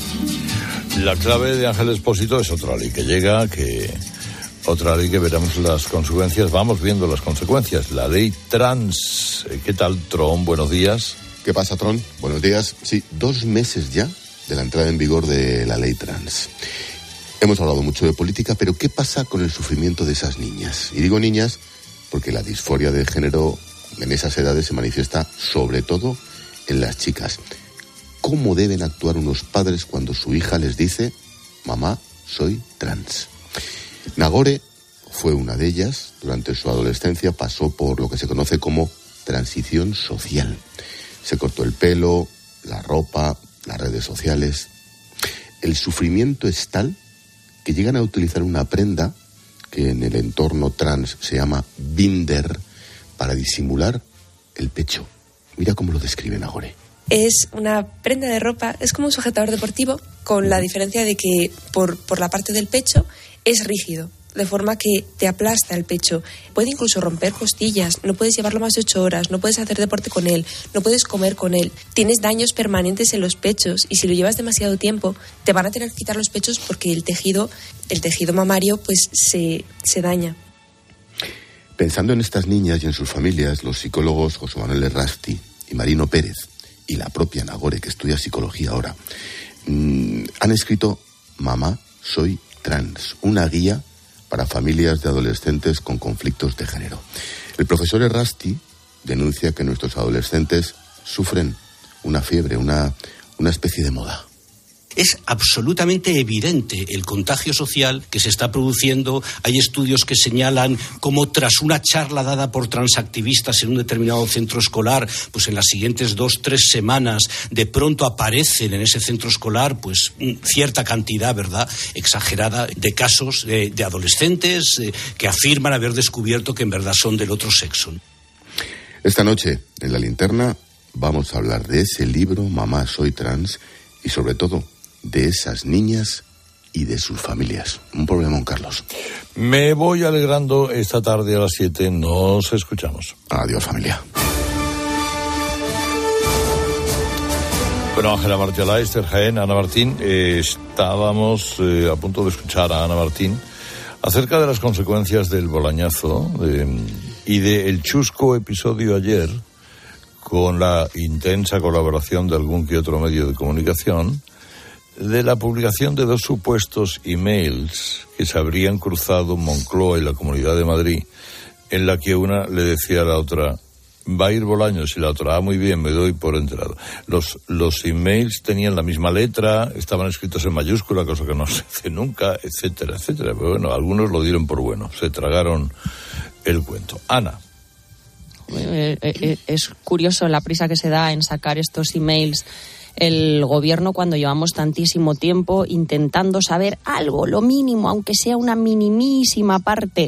La clave de Ángel Expósito es otra ley que llega, que otra ley que veremos las consecuencias. Vamos viendo las consecuencias. La ley trans. ¿Qué tal, Tron? Buenos días. ¿Qué pasa, Tron? Buenos días. Sí, dos meses ya de la entrada en vigor de la ley trans. Hemos hablado mucho de política, pero ¿qué pasa con el sufrimiento de esas niñas? Y digo niñas porque la disforia de género en esas edades se manifiesta sobre todo en las chicas. ¿Cómo deben actuar unos padres cuando su hija les dice, mamá, soy trans? Nagore fue una de ellas. Durante su adolescencia pasó por lo que se conoce como transición social. Se cortó el pelo, la ropa, las redes sociales. El sufrimiento es tal que llegan a utilizar una prenda que en el entorno trans se llama binder para disimular el pecho. Mira cómo lo describe Nagore. Es una prenda de ropa, es como un sujetador deportivo, con la diferencia de que por, por la parte del pecho es rígido. de forma que te aplasta el pecho. Puede incluso romper costillas, no puedes llevarlo más de ocho horas, no puedes hacer deporte con él, no puedes comer con él. Tienes daños permanentes en los pechos y si lo llevas demasiado tiempo te van a tener que quitar los pechos porque el tejido, el tejido mamario pues se, se daña. Pensando en estas niñas y en sus familias, los psicólogos José Manuel Errasti y Marino Pérez y la propia Nagore, que estudia psicología ahora, mmm, han escrito Mamá, soy trans, una guía para familias de adolescentes con conflictos de género. El profesor Errasti denuncia que nuestros adolescentes sufren una fiebre, una, una especie de moda. Es absolutamente evidente el contagio social que se está produciendo. Hay estudios que señalan cómo tras una charla dada por transactivistas en un determinado centro escolar, pues en las siguientes dos, tres semanas, de pronto aparecen en ese centro escolar pues cierta cantidad, ¿verdad?, exagerada de casos de, de adolescentes eh, que afirman haber descubierto que en verdad son del otro sexo. Esta noche, en La Linterna, vamos a hablar de ese libro, Mamá, soy trans, y sobre todo de esas niñas y de sus familias. Un problemón, Carlos. Me voy alegrando esta tarde a las siete. Nos escuchamos. Adiós, familia. Bueno, Ángela Martialá, Esther Jaén, Ana Martín, eh, estábamos eh, a punto de escuchar a Ana Martín acerca de las consecuencias del bolañazo eh, y del chusco episodio ayer, con la intensa colaboración de algún que otro medio de comunicación, de la publicación de dos supuestos emails que se habrían cruzado Moncloa y la Comunidad de Madrid, en la que una le decía a la otra, va a ir Bolaños, y la otra, ah, muy bien, me doy por enterado. Los, los emails tenían la misma letra, estaban escritos en mayúscula, cosa que no se hace nunca, etcétera, etcétera. Pero bueno, algunos lo dieron por bueno, se tragaron el cuento. Ana. Es curioso la prisa que se da en sacar estos emails el gobierno cuando llevamos tantísimo tiempo intentando saber algo, lo mínimo, aunque sea una minimísima parte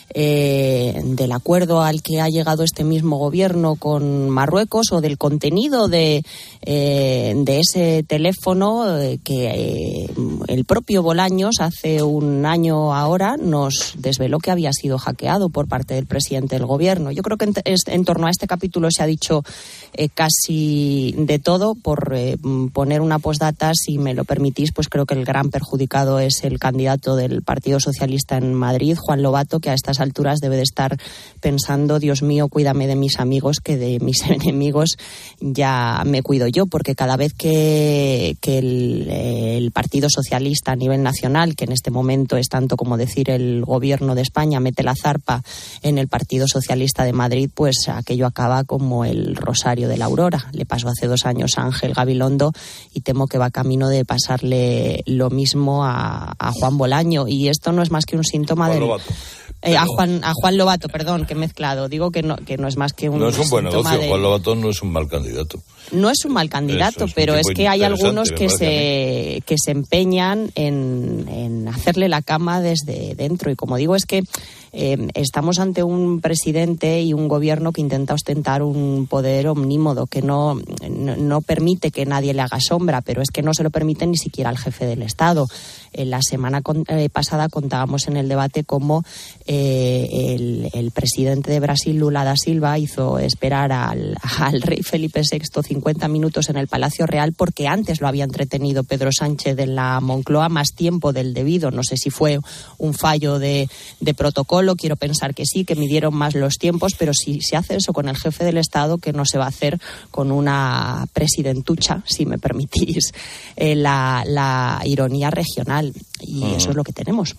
eh, del acuerdo al que ha llegado este mismo gobierno con Marruecos, o del contenido de, eh, de ese teléfono eh, que eh, el propio Bolaños hace un año ahora nos desveló que había sido hackeado por parte del presidente del gobierno. Yo creo que en, en torno a este capítulo se ha dicho eh, casi de todo. Por eh, poner una postdata, si me lo permitís, pues creo que el gran perjudicado es el candidato del Partido Socialista en Madrid, Juan Lobato, que a estas alturas debe de estar pensando, Dios mío, cuídame de mis amigos, que de mis enemigos ya me cuido yo, porque cada vez que, que el, el Partido Socialista a nivel nacional, que en este momento es tanto como decir el gobierno de España, mete la zarpa en el Partido Socialista de Madrid, pues aquello acaba como el Rosario de la Aurora. Le pasó hace dos años a Ángel Gabilondo y temo que va camino de pasarle lo mismo a, a Juan Bolaño, y esto no es más que un síntoma Juan del... Lobato. Eh, a Juan a Juan Lobato, perdón, que he mezclado. Digo que no que no es más que un No es un buen negocio. de... Juan Lobato no es un mal candidato. No es un mal candidato, es, es pero es que hay algunos que se que se empeñan en, en hacerle la cama desde dentro. Y como digo, es que eh, estamos ante un presidente y un gobierno que intenta ostentar un poder omnímodo, que no, no, no permite que nadie le haga sombra, pero es que no se lo permite ni siquiera al jefe del Estado. Eh, la semana con, eh, pasada contábamos en el debate cómo eh, el, el presidente de Brasil, Lula da Silva, hizo esperar al, al rey Felipe sexto cincuenta minutos en el Palacio Real, porque antes lo había entretenido Pedro Sánchez en la Moncloa más tiempo del debido. No sé si fue un fallo de, de protocolo, quiero pensar que sí, que midieron más los tiempos, pero si se hace eso con el jefe del Estado, que no se va a hacer con una presidentucha, si me permitís eh, la, la ironía regional. Y uh-huh. Eso es lo que tenemos.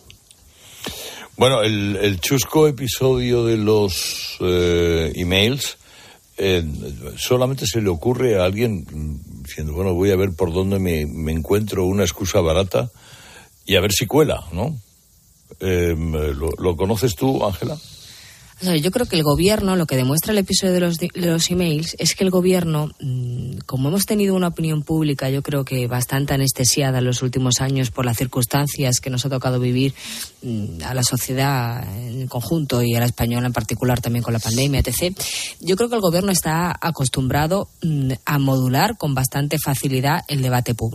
Bueno, el, el chusco episodio de los eh, emails eh, solamente se le ocurre a alguien diciendo, bueno, voy a ver por dónde me, me encuentro una excusa barata y a ver si cuela, ¿no? Eh, ¿lo, ¿Lo conoces tú, Ángela? O sea, yo creo que el gobierno, lo que demuestra el episodio de los, de los emails, es que el gobierno, como hemos tenido una opinión pública, yo creo que bastante anestesiada en los últimos años por las circunstancias que nos ha tocado vivir a la sociedad en conjunto y a la española en particular también con la pandemia, etcétera. Yo creo que el gobierno está acostumbrado a modular con bastante facilidad el debate público.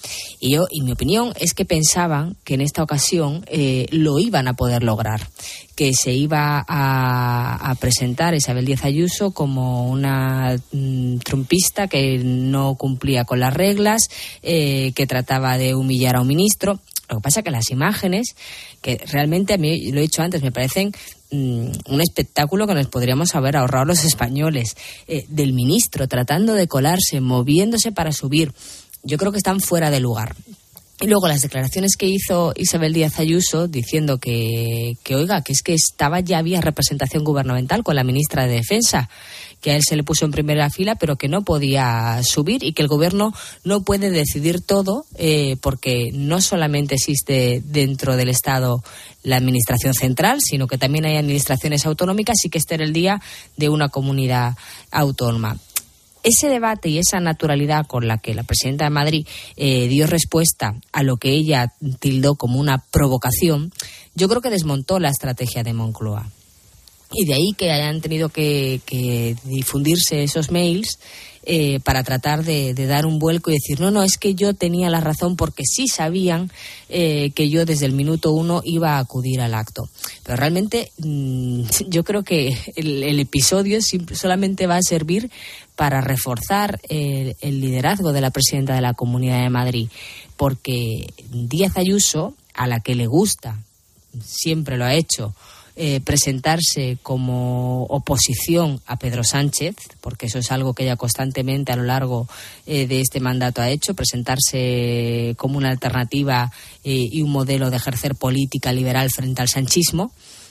Y yo, y mi opinión es que pensaban que en esta ocasión eh, lo iban a poder lograr, que se iba a, a presentar Isabel Díaz Ayuso como una mm, trumpista que no cumplía con las reglas, eh, que trataba de humillar a un ministro. Lo que pasa es que las imágenes, que realmente a mí, lo he dicho antes, me parecen mmm, un espectáculo que nos podríamos haber ahorrado los españoles, eh, del ministro tratando de colarse, moviéndose para subir. Yo creo que están fuera de lugar. Y luego las declaraciones que hizo Isabel Díaz Ayuso diciendo que, que oiga, que es que estaba ya había representación gubernamental con la ministra de Defensa, que a él se le puso en primera fila, pero que no podía subir y que el gobierno no puede decidir todo eh, porque no solamente existe dentro del Estado la administración central, sino que también hay administraciones autonómicas y que este era el día de una comunidad autónoma. Ese debate y esa naturalidad con la que la presidenta de Madrid eh, dio respuesta a lo que ella tildó como una provocación, yo creo que desmontó la estrategia de Moncloa. Y de ahí que hayan tenido que, que difundirse esos mails eh, para tratar de, de dar un vuelco y decir, no, no, es que yo tenía la razón porque sí sabían eh, que yo desde el minuto uno iba a acudir al acto. Pero realmente mmm, yo creo que el, el episodio solamente va a servir para reforzar el, el liderazgo de la presidenta de la Comunidad de Madrid, porque Díaz Ayuso, a la que le gusta, siempre lo ha hecho, Eh, presentarse como oposición a Pedro Sánchez, porque eso es algo que ella constantemente a lo largo eh, de este mandato ha hecho, presentarse como una alternativa eh, y un modelo de ejercer política liberal frente al sanchismo.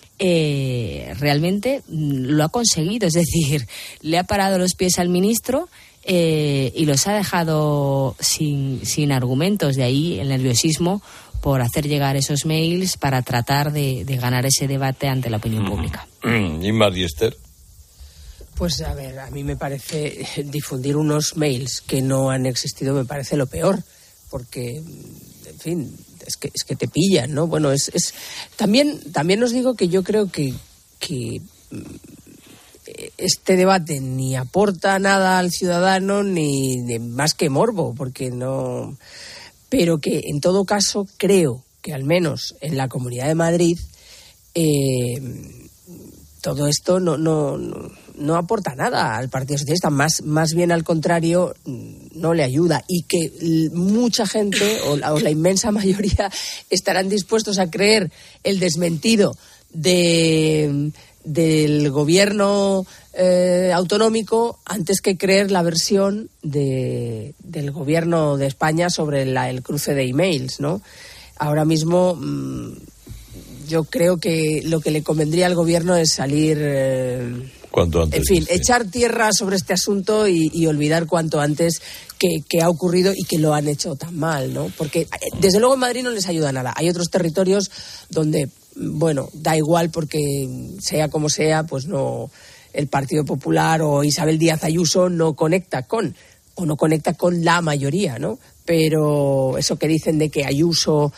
Eh, realmente lo ha conseguido, es decir, le ha parado los pies al ministro eh, y los ha dejado sin, sin argumentos. De ahí el nerviosismo por hacer llegar esos mails para tratar de, de ganar ese debate ante la opinión pública. ¿Y Mariester? Pues a ver, a mí me parece difundir unos mails que no han existido, me parece lo peor, porque, en fin, es que, es que te pillan, ¿no? Bueno, es, es también, también os digo que yo creo que, que este debate ni aporta nada al ciudadano ni, ni más que morbo, porque no... Pero que, en todo caso, creo que al menos en la Comunidad de Madrid eh, todo esto no, no, no, no aporta nada al Partido Socialista, más, más bien al contrario, no le ayuda. Y que mucha gente, o la, o la inmensa mayoría, estarán dispuestos a creer el desmentido de... del gobierno eh, autonómico antes que creer la versión de, del gobierno de España sobre la, el cruce de emails, ¿no? Ahora mismo mmm, yo creo que lo que le convendría al gobierno es salir, eh, cuanto antes, en fin, sí. echar tierra sobre este asunto y, y olvidar cuanto antes que, que ha ocurrido y que lo han hecho tan mal, ¿no? Porque desde luego en Madrid no les ayuda nada. Hay otros territorios donde, bueno, da igual porque sea como sea, pues no, el Partido Popular o Isabel Díaz Ayuso no conecta con, o no conecta con la mayoría, ¿no? Pero eso que dicen de que Ayuso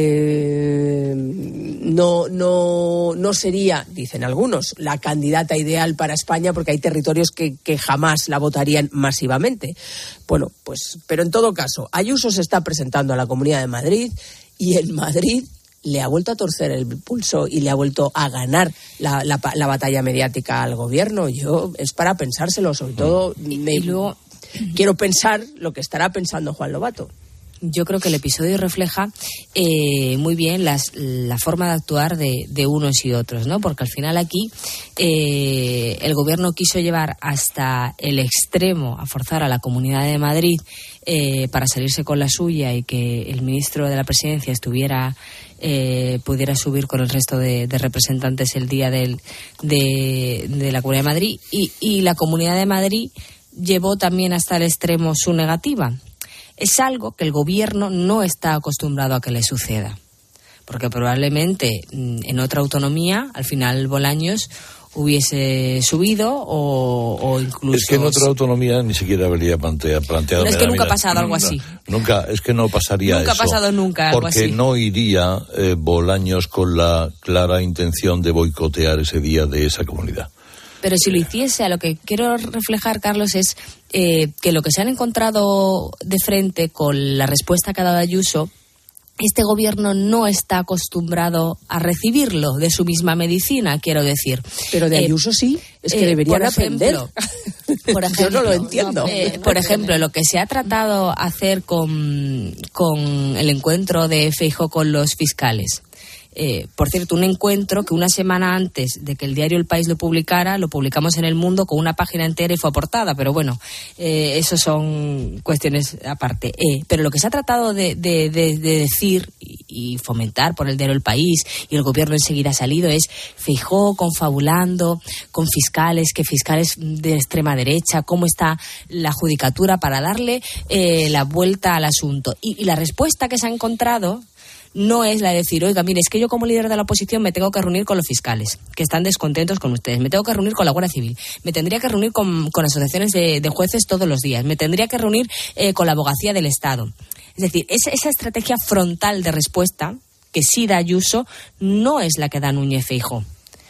eh, no, no, no sería, dicen algunos, la candidata ideal para España porque hay territorios que, que jamás la votarían masivamente. Bueno, pues, pero en todo caso, Ayuso se está presentando a la Comunidad de Madrid y en Madrid le ha vuelto a torcer el pulso y le ha vuelto a ganar la, la, la batalla mediática al gobierno. Yo, es para pensárselo, sobre todo y, me, y luego, quiero pensar lo que estará pensando Juan Lobato. Yo creo que el episodio refleja eh, muy bien las, la forma de actuar de, de unos y otros, ¿no? Porque al final aquí eh, el gobierno quiso llevar hasta el extremo a forzar a la Comunidad de Madrid eh, para salirse con la suya y que el ministro de la Presidencia estuviera eh, pudiera subir con el resto de, de representantes el día del, de, de la Comunidad de Madrid y, y la Comunidad de Madrid llevó también hasta el extremo su negativa. Es algo que el gobierno no está acostumbrado a que le suceda, porque probablemente en otra autonomía, al final Bolaños hubiese subido o, o incluso... Es que en otra autonomía ni siquiera habría planteado... planteado no, es que nunca ha pasado algo así. Nunca, es que no pasaría nunca eso. Nunca ha pasado nunca algo porque así. No iría eh, Bolaños con la clara intención de boicotear ese día de esa comunidad. pero si lo hiciese, a lo que quiero reflejar, Carlos, es eh, que lo que se han encontrado de frente con la respuesta que ha dado Ayuso, este gobierno no está acostumbrado a recibirlo de su misma medicina, quiero decir. Pero de Ayuso eh, sí, es que eh, deberían aprender. Por ejemplo, yo no lo entiendo. Eh, por ejemplo, lo que se ha tratado hacer con, con el encuentro de Feijóo con los fiscales. Eh, por cierto, un encuentro que una semana antes de que el diario El País lo publicara, lo publicamos en El Mundo con una página entera y fue a portada, pero bueno, eh, eso son cuestiones aparte. Eh, pero lo que se ha tratado de, de, de, de decir y, y fomentar por el diario El País, y el gobierno enseguida ha salido, es Feijóo confabulando con fiscales, que fiscales de extrema derecha, cómo está la judicatura para darle eh, la vuelta al asunto. Y, y la respuesta que se ha encontrado no es la de decir, oiga, mire, es que yo como líder de la oposición me tengo que reunir con los fiscales, que están descontentos con ustedes, me tengo que reunir con la Guardia Civil, me tendría que reunir con, con asociaciones de, de jueces todos los días, me tendría que reunir eh, con la Abogacía del Estado. Es decir, esa, esa estrategia frontal de respuesta que sí da Ayuso no es la que da Núñez Feijóo.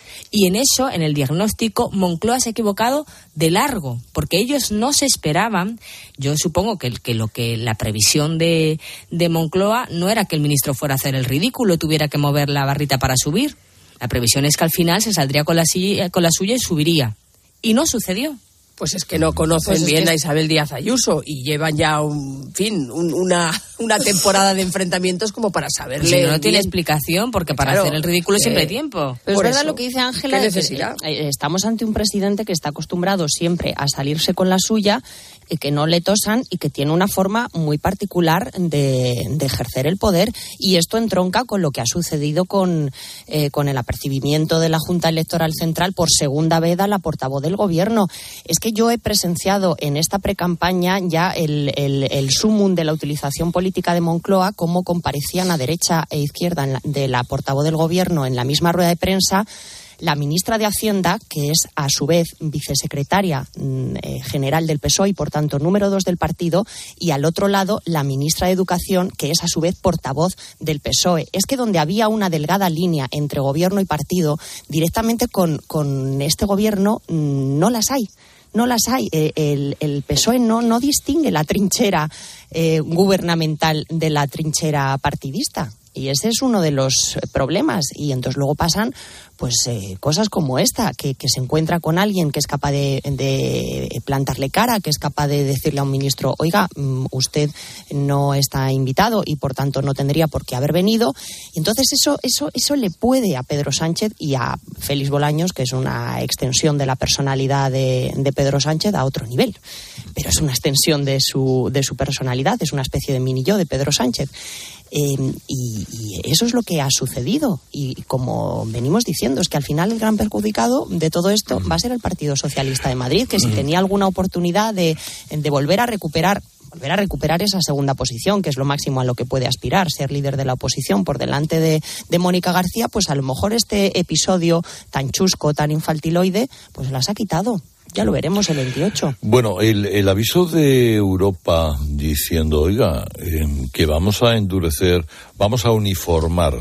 Y en eso, en el diagnóstico, Moncloa se ha equivocado de largo, porque ellos no se esperaban. Yo supongo que, que lo que la previsión de, de Moncloa no era que el ministro fuera a hacer el ridículo, tuviera que mover la barrita para subir. La previsión es que al final se saldría con la, con la suya y subiría. Y no sucedió. Pues es que no conocen pues bien que... a Isabel Díaz Ayuso y llevan ya un fin un, una una temporada de enfrentamientos como para saberle. Pues si no, no tiene explicación, porque para claro, hacer el ridículo eh, siempre hay tiempo. Pero es verdad lo que dice Ángela. ¿Qué necesidad? Eh, estamos ante un presidente que está acostumbrado siempre a salirse con la suya, y que no le tosan y que tiene una forma muy particular de, de ejercer el poder, y esto entronca con lo que ha sucedido con, eh, con el apercibimiento de la Junta Electoral Central por segunda vez a la portavoz del gobierno. Es que yo he presenciado en esta precampaña ya el, el, el sumum de la utilización política de Moncloa, cómo comparecían a derecha e izquierda en la, de la portavoz del gobierno en la misma rueda de prensa la ministra de Hacienda, que es a su vez vicesecretaria eh, general del P S O E y por tanto número dos del partido, y al otro lado la ministra de Educación, que es a su vez portavoz del P S O E. Es que donde había una delgada línea entre gobierno y partido, directamente con, con este gobierno no las hay. No las hay. El, el P S O E no, no distingue la trinchera eh, gubernamental de la trinchera partidista. Y ese es uno de los problemas. Y entonces luego pasan pues eh, cosas como esta, que, que se encuentra con alguien que es capaz de, de plantarle cara, que es capaz de decirle a un ministro, oiga, usted no está invitado y por tanto no tendría por qué haber venido. Y entonces eso, eso, eso le puede a Pedro Sánchez y a Félix Bolaños, que es una extensión de la personalidad de, de Pedro Sánchez, a otro nivel. Pero es una extensión de su, de su personalidad, es una especie de mini yo de Pedro Sánchez. Eh, y, y eso es lo que ha sucedido, y como venimos diciendo, es que al final el gran perjudicado de todo esto va a ser el Partido Socialista de Madrid, que si tenía alguna oportunidad de, de volver a recuperar volver a recuperar esa segunda posición, que es lo máximo a lo que puede aspirar, ser líder de la oposición por delante de, de Mónica García, pues a lo mejor este episodio tan chusco, tan infantiloide, pues las ha quitado. Ya lo veremos el veintiocho. Bueno, el, el aviso de Europa diciendo, oiga, eh, que vamos a endurecer, vamos a uniformar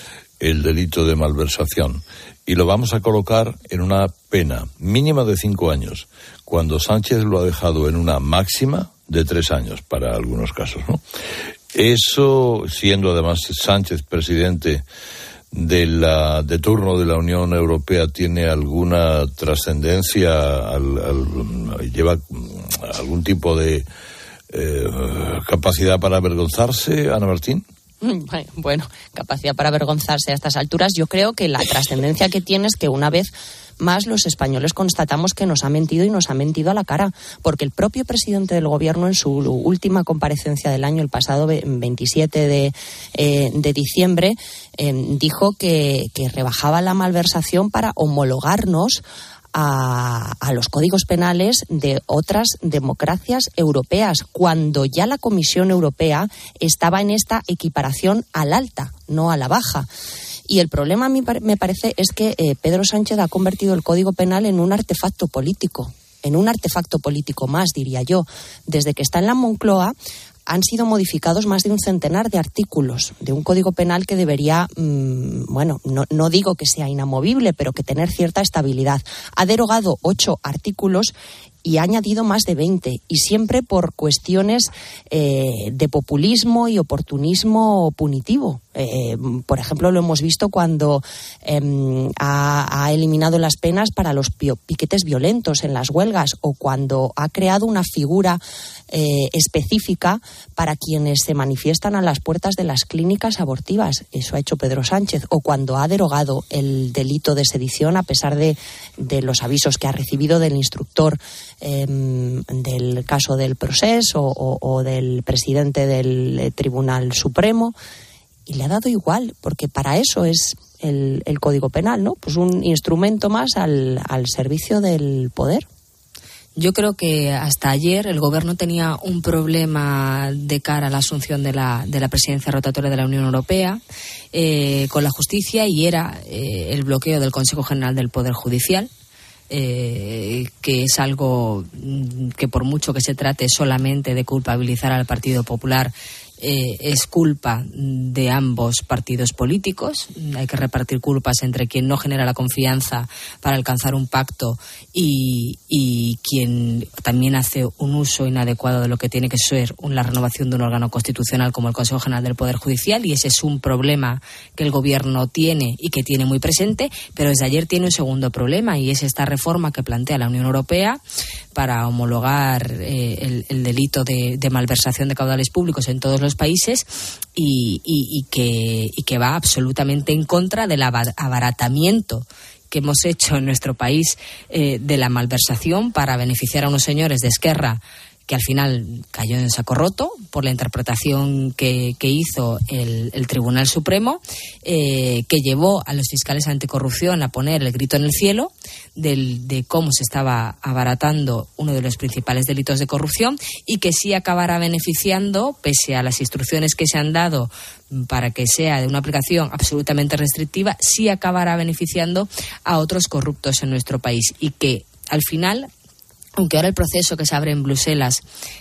el delito de malversación y lo vamos a colocar en una pena mínima de cinco años, cuando Sánchez lo ha dejado en una máxima de tres años para algunos casos, ¿no? Eso, siendo además Sánchez presidente de la de turno de la Unión Europea, tiene alguna trascendencia, al, al, lleva algún tipo de eh, capacidad para avergonzarse, Ana Martín. Bueno, capacidad para avergonzarse a estas alturas. Yo creo que la trascendencia que tiene es que una vez más los españoles constatamos que nos ha mentido y nos ha mentido a la cara, porque el propio presidente del gobierno en su última comparecencia del año, el pasado veintisiete de, eh, de diciembre, eh, dijo que, que rebajaba la malversación para homologarnos A, a los códigos penales de otras democracias europeas, cuando ya la Comisión Europea estaba en esta equiparación al alta, no a la baja. Y el problema a mí me parece es que eh, Pedro Sánchez ha convertido el Código Penal en un artefacto político, en un artefacto político más, diría yo. Desde que está en la Moncloa han sido modificados más de un centenar de artículos de un Código Penal que debería, mmm, bueno, no, no digo que sea inamovible, pero que tener cierta estabilidad. Ha derogado ocho artículos y ha añadido más de veinte, y siempre por cuestiones eh, de populismo y oportunismo punitivo. Eh, por ejemplo, lo hemos visto cuando eh, ha, ha eliminado las penas para los piquetes violentos en las huelgas, o cuando ha creado una figura eh, específica para quienes se manifiestan a las puertas de las clínicas abortivas. Eso ha hecho Pedro Sánchez. O cuando ha derogado el delito de sedición, a pesar de, de los avisos que ha recibido del instructor eh, del caso del Procés o, o, o del presidente del Tribunal Supremo. Y le ha dado igual, porque para eso es el, el Código Penal, ¿no? Pues un instrumento más al, al servicio del poder. Yo creo que hasta ayer el Gobierno tenía un problema de cara a la asunción de la, de la presidencia rotatoria de la Unión Europea eh, con la justicia, y era eh, el bloqueo del Consejo General del Poder Judicial. Eh, que es algo que, por mucho que se trate solamente de culpabilizar al Partido Popular, eh, es culpa de ambos partidos políticos. Hay que repartir culpas entre quien no genera la confianza para alcanzar un pacto y, y quien también hace un uso inadecuado de lo que tiene que ser la renovación de un órgano constitucional como el Consejo General del Poder Judicial, y ese es un problema que el Gobierno tiene y que tiene muy presente. Pero desde ayer tiene un segundo problema, y es esta reforma que plantea la Unión Europea para homologar eh, el, el delito de, de malversación de caudales públicos en todos los países, y, y, y, que, y que va absolutamente en contra del abaratamiento que hemos hecho en nuestro país eh, de la malversación para beneficiar a unos señores de Esquerra, que al final cayó en saco roto por la interpretación que, que hizo el, el Tribunal Supremo, eh, que llevó a los fiscales anticorrupción a poner el grito en el cielo del, de cómo se estaba abaratando uno de los principales delitos de corrupción, y que sí acabará beneficiando, pese a las instrucciones que se han dado para que sea de una aplicación absolutamente restrictiva, sí acabará beneficiando a otros corruptos en nuestro país. Y que al final, aunque ahora el proceso que se abre en Bruselas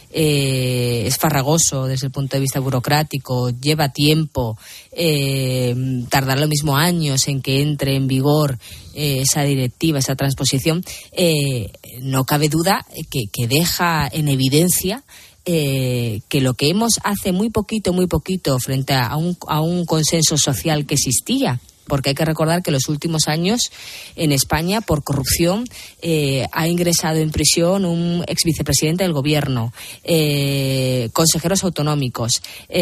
eh, es farragoso desde el punto de vista burocrático, lleva tiempo, eh, tardará lo mismo años en que entre en vigor eh, esa directiva, esa transposición, eh, no cabe duda que, que deja en evidencia Eh, que lo que hemos hace muy poquito, muy poquito frente a un, a un consenso social que existía, porque hay que recordar que en los últimos años en España, por corrupción, eh, ha ingresado en prisión un ex vicepresidente del Gobierno, eh, consejeros autonómicos,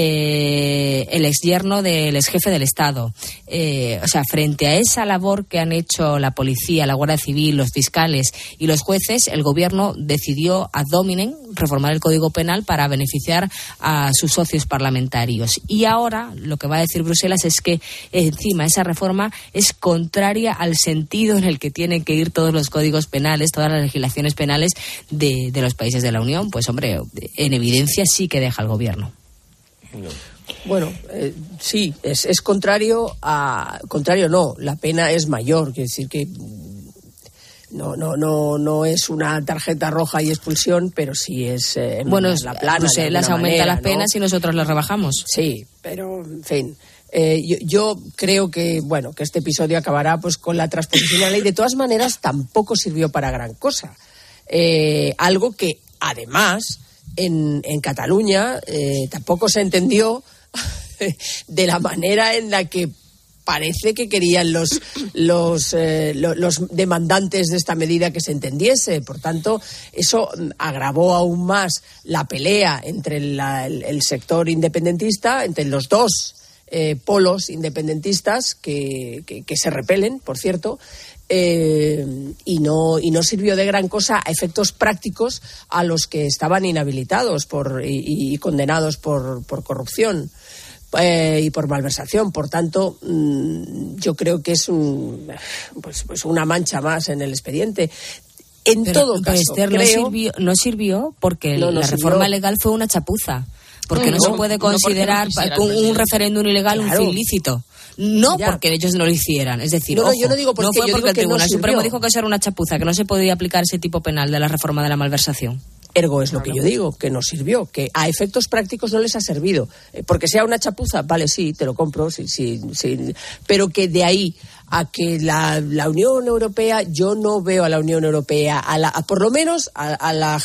eh, el ex yerno del ex jefe del Estado. Eh, o sea, frente a esa labor que han hecho la policía, la Guardia Civil, los fiscales y los jueces, el Gobierno decidió ad hominem reformar el Código Penal para beneficiar a sus socios parlamentarios. Y ahora lo que va a decir Bruselas es que encima esa reforma es contraria al sentido en el que tienen que ir todos los códigos penales, todas las legislaciones penales de, de los países de la Unión. Pues hombre, en evidencia sí que deja el Gobierno. Bueno, eh, sí, es, es contrario a... Contrario no, la pena es mayor, quiere decir que no no no no es una tarjeta roja y expulsión, pero sí es eh, bueno, la plana, no sé, las aumenta manera, las penas, ¿no? Y nosotros las rebajamos. Sí, pero en fin. Eh, yo, yo creo que bueno que este episodio acabará pues con la transposición de la ley. De todas maneras, tampoco sirvió para gran cosa. Eh, algo que además en, en Cataluña eh, tampoco se entendió de la manera en la que parece que querían los los, eh, los los demandantes de esta medida que se entendiese. Por tanto, eso agravó aún más la pelea entre la, el, el sector independentista, entre los dos eh, polos independentistas que, que, que se repelen, por cierto, eh, y no y no sirvió de gran cosa a efectos prácticos a los que estaban inhabilitados por y, y condenados por, por corrupción. Eh, y por malversación. Por tanto, mmm, yo creo que es un, pues, pues una mancha más en el expediente. En pero, todo pero caso, Esther, creo... no sirvió, no sirvió porque no, no la sirvió. reforma legal fue una chapuza. Porque no, no se puede considerar no un, un referéndum ilegal claro. un fin ilícito. No ya. Porque ellos no lo hicieran. Es decir, no, ojo, no, yo no digo porque, no fue porque el Tribunal no Supremo dijo que eso era una chapuza, que no se podía aplicar ese tipo penal de la reforma de la malversación. Ergo es lo que yo digo, que nos sirvió, que a efectos prácticos no les ha servido. Eh, porque sea una chapuza, vale, sí, te lo compro, sí, sí, sí, pero que de ahí a que la, la Unión Europea, yo no veo a la Unión Europea, a la, a por lo menos a, a la...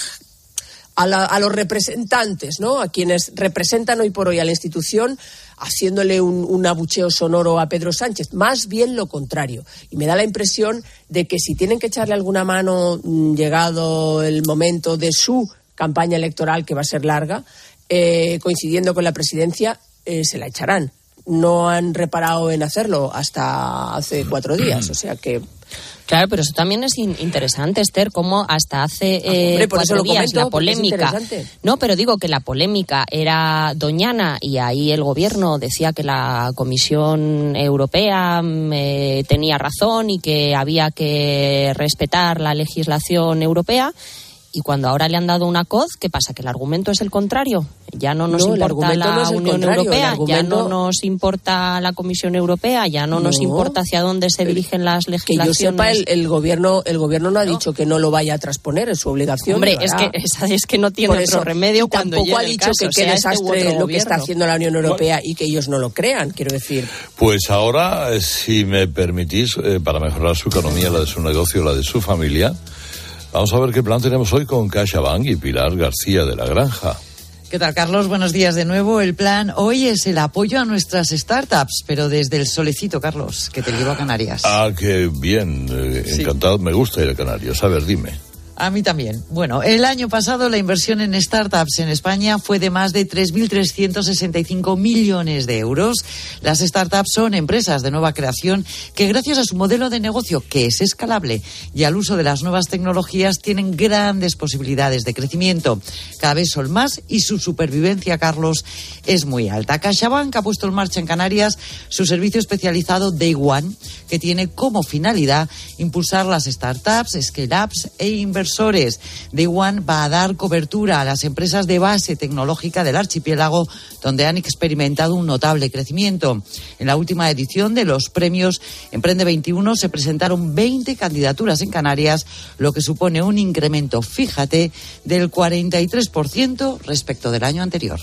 A, la, a los representantes, ¿no? A quienes representan hoy por hoy a la institución, haciéndole un, un abucheo sonoro a Pedro Sánchez. Más bien lo contrario. Y me da la impresión de que si tienen que echarle alguna mano, llegado el momento de su campaña electoral, que va a ser larga, eh, coincidiendo con la presidencia, eh, se la echarán. No han reparado en hacerlo hasta hace cuatro días, o sea que... Claro, pero eso también es in- interesante, Esther, cómo hasta hace eh, Hombre, por cuatro eso lo días comento, la polémica. No, pero digo que la polémica era doñana y ahí el gobierno decía que la Comisión Europea eh, tenía razón y que había que respetar la legislación europea. Y cuando ahora le han dado una coz, ¿qué pasa? ¿Que el argumento es el contrario? Ya no nos No, el importa argumento la no es el Unión contrario, el Europea, argumento- ya no nos importa la Comisión Europea, ya no, nos No. importa hacia dónde se dirigen las Que legislaciones. yo sepa, el, el gobierno el gobierno no ha dicho que no lo vaya a transponer, es su obligación. Hombre, lo es hará. que, es, es que no tiene Por otro eso, remedio y cuando tampoco llegue ha el dicho caso, que qué sea este u desastre otro lo que está gobierno. haciendo la Unión Europea y que ellos no lo crean, quiero decir. Pues ahora, eh, si me permitís, eh, para mejorar su economía, la de su negocio, la de su familia, vamos a ver qué plan tenemos hoy con CaixaBank y Pilar García de la Granja. ¿Qué tal, Carlos? Buenos días de nuevo. El plan hoy es el apoyo a nuestras startups, pero desde el solecito, Carlos, que te llevo a Canarias. Ah, qué bien, eh, Sí. encantado, me gusta ir a Canarias. A ver, dime. A mí también. Bueno, el año pasado la inversión en startups en España fue de más de tres mil trescientos sesenta y cinco millones de euros. Las startups son empresas de nueva creación que, gracias a su modelo de negocio, que es escalable, y al uso de las nuevas tecnologías, tienen grandes posibilidades de crecimiento. Cada vez son más y su supervivencia, Carlos, es muy alta. CaixaBank ha puesto en marcha en Canarias su servicio especializado Day One, que tiene como finalidad impulsar las startups, scale-ups e inversiones. Day One va a dar cobertura a las empresas de base tecnológica del archipiélago, donde han experimentado un notable crecimiento. En la última edición de los premios Emprende veintiuno se presentaron veinte candidaturas en Canarias, lo que supone un incremento, fíjate, del cuarenta y tres por ciento respecto del año anterior.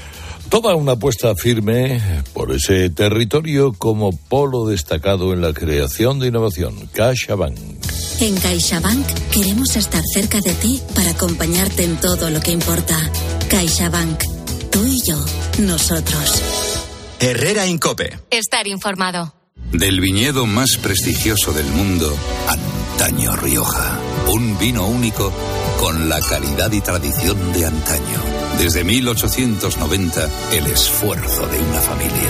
Toda una apuesta firme por ese territorio como polo destacado en la creación de innovación. CaixaBank. En CaixaBank queremos estar cerca de ti para acompañarte en todo lo que importa. CaixaBank. Tú y yo. Nosotros. Herrera Incope. Estar informado. Del viñedo más prestigioso del mundo, Antaño Rioja. Un vino único con la calidad y tradición de antaño. Desde mil ochocientos noventa, el esfuerzo de una familia.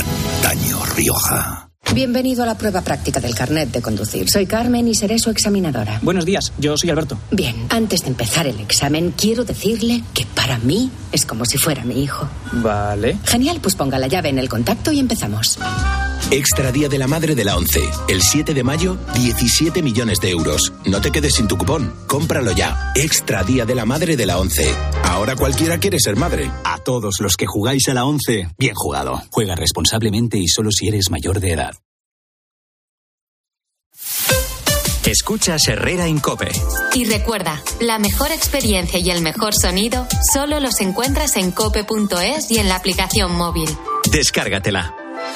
Antaño Rioja. Bienvenido a la prueba práctica del carnet de conducir. Soy Carmen y seré su examinadora. Buenos días, yo soy Alberto. Bien, antes de empezar el examen, quiero decirle que para mí es como si fuera mi hijo. Vale. Genial, pues ponga la llave en el contacto y empezamos. Extra Día de la Madre de la ONCE. El siete de mayo, diecisiete millones de euros. No te quedes sin tu cupón. Cómpralo ya. Extra Día de la Madre de la ONCE. Ahora cualquiera quiere ser madre. A todos los que jugáis a la ONCE, bien jugado. Juega responsablemente y solo si eres mayor de edad. Escuchas Herrera Incope. Y recuerda, la mejor experiencia y el mejor sonido solo los encuentras en cope punto es y en la aplicación móvil. Descárgatela.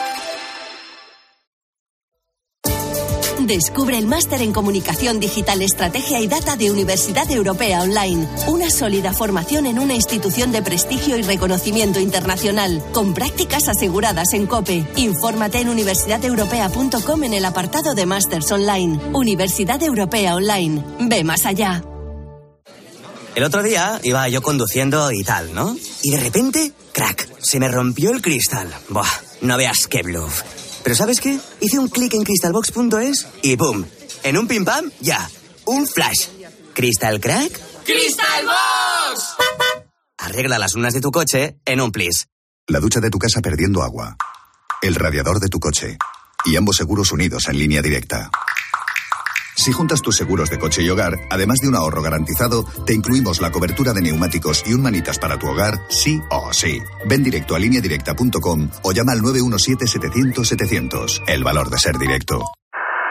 Descubre el máster en Comunicación Digital, Estrategia y Data de Universidad Europea Online. Una sólida formación en una institución de prestigio y reconocimiento internacional, con prácticas aseguradas en COPE. Infórmate en universidad europea punto com en el apartado de Masters Online. Universidad Europea Online. Ve más allá. El otro día iba yo conduciendo y tal, ¿no? Y de repente, crack, se me rompió el cristal. Buah, no veas qué bluff. Pero ¿sabes qué? Hice un clic en crystalbox punto es y ¡pum! En un pim pam, ya. Un flash. ¿Crystal crack? ¡Crystalbox! Arregla las lunas de tu coche en un plis. La ducha de tu casa perdiendo agua. El radiador de tu coche. Y ambos seguros unidos en línea directa. Si juntas tus seguros de coche y hogar, además de un ahorro garantizado, te incluimos la cobertura de neumáticos y un manitas para tu hogar, sí o sí. Ven directo a línea directa punto com o llama al nueve uno siete, setecientos, setecientos. El valor de ser directo.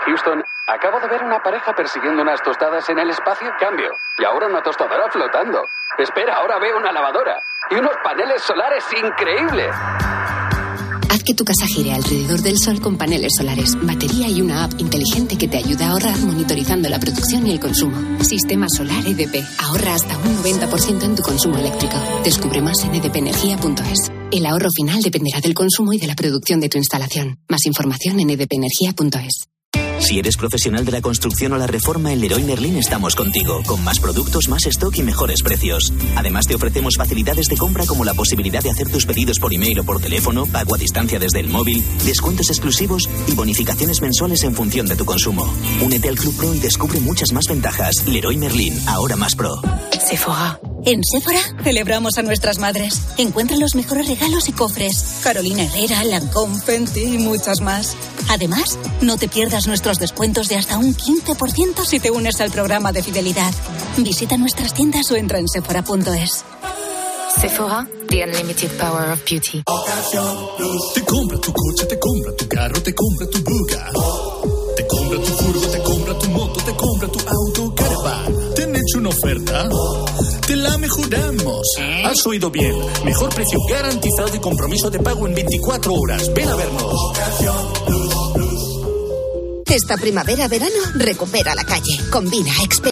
Houston, acabo de ver una pareja persiguiendo unas tostadas en el espacio. Cambio. Y ahora una tostadora flotando. Espera, ahora veo una lavadora. Y unos paneles solares increíbles. Haz que tu casa gire alrededor del sol con paneles solares, batería y una app inteligente que te ayuda a ahorrar monitorizando la producción y el consumo. Sistema Solar E D P. Ahorra hasta un noventa por ciento en tu consumo eléctrico. Descubre más en e d p energía punto es. El ahorro final dependerá del consumo y de la producción de tu instalación. Más información en e d p energía punto es. Si eres profesional de la construcción o la reforma, en Leroy Merlin estamos contigo, con más productos, más stock y mejores precios. Además, te ofrecemos facilidades de compra como la posibilidad de hacer tus pedidos por email o por teléfono, pago a distancia desde el móvil, descuentos exclusivos y bonificaciones mensuales en función de tu consumo. Únete al Club Pro y descubre muchas más ventajas. Leroy Merlin, ahora más pro. Sephora. En Sephora celebramos a nuestras madres. Encuentra los mejores regalos y cofres. Carolina Herrera, Lancôme, Fenty y muchas más. Además, no te pierdas nuestros descuentos de hasta un quince por ciento si te unes al programa de fidelidad. Visita nuestras tiendas o entra en sephora punto es. Sephora, the unlimited power of beauty. Te compra tu coche, te compra tu carro, te compra tu buga. Te compra tu furgo, te compra tu moto, te compra tu auto, caravan. ¿Te han hecho una oferta? Te la mejoramos. Has oído bien. Mejor precio garantizado y compromiso de pago en veinticuatro horas. Ven a vernos. Esta primavera-verano recupera la calle. Combina experiencia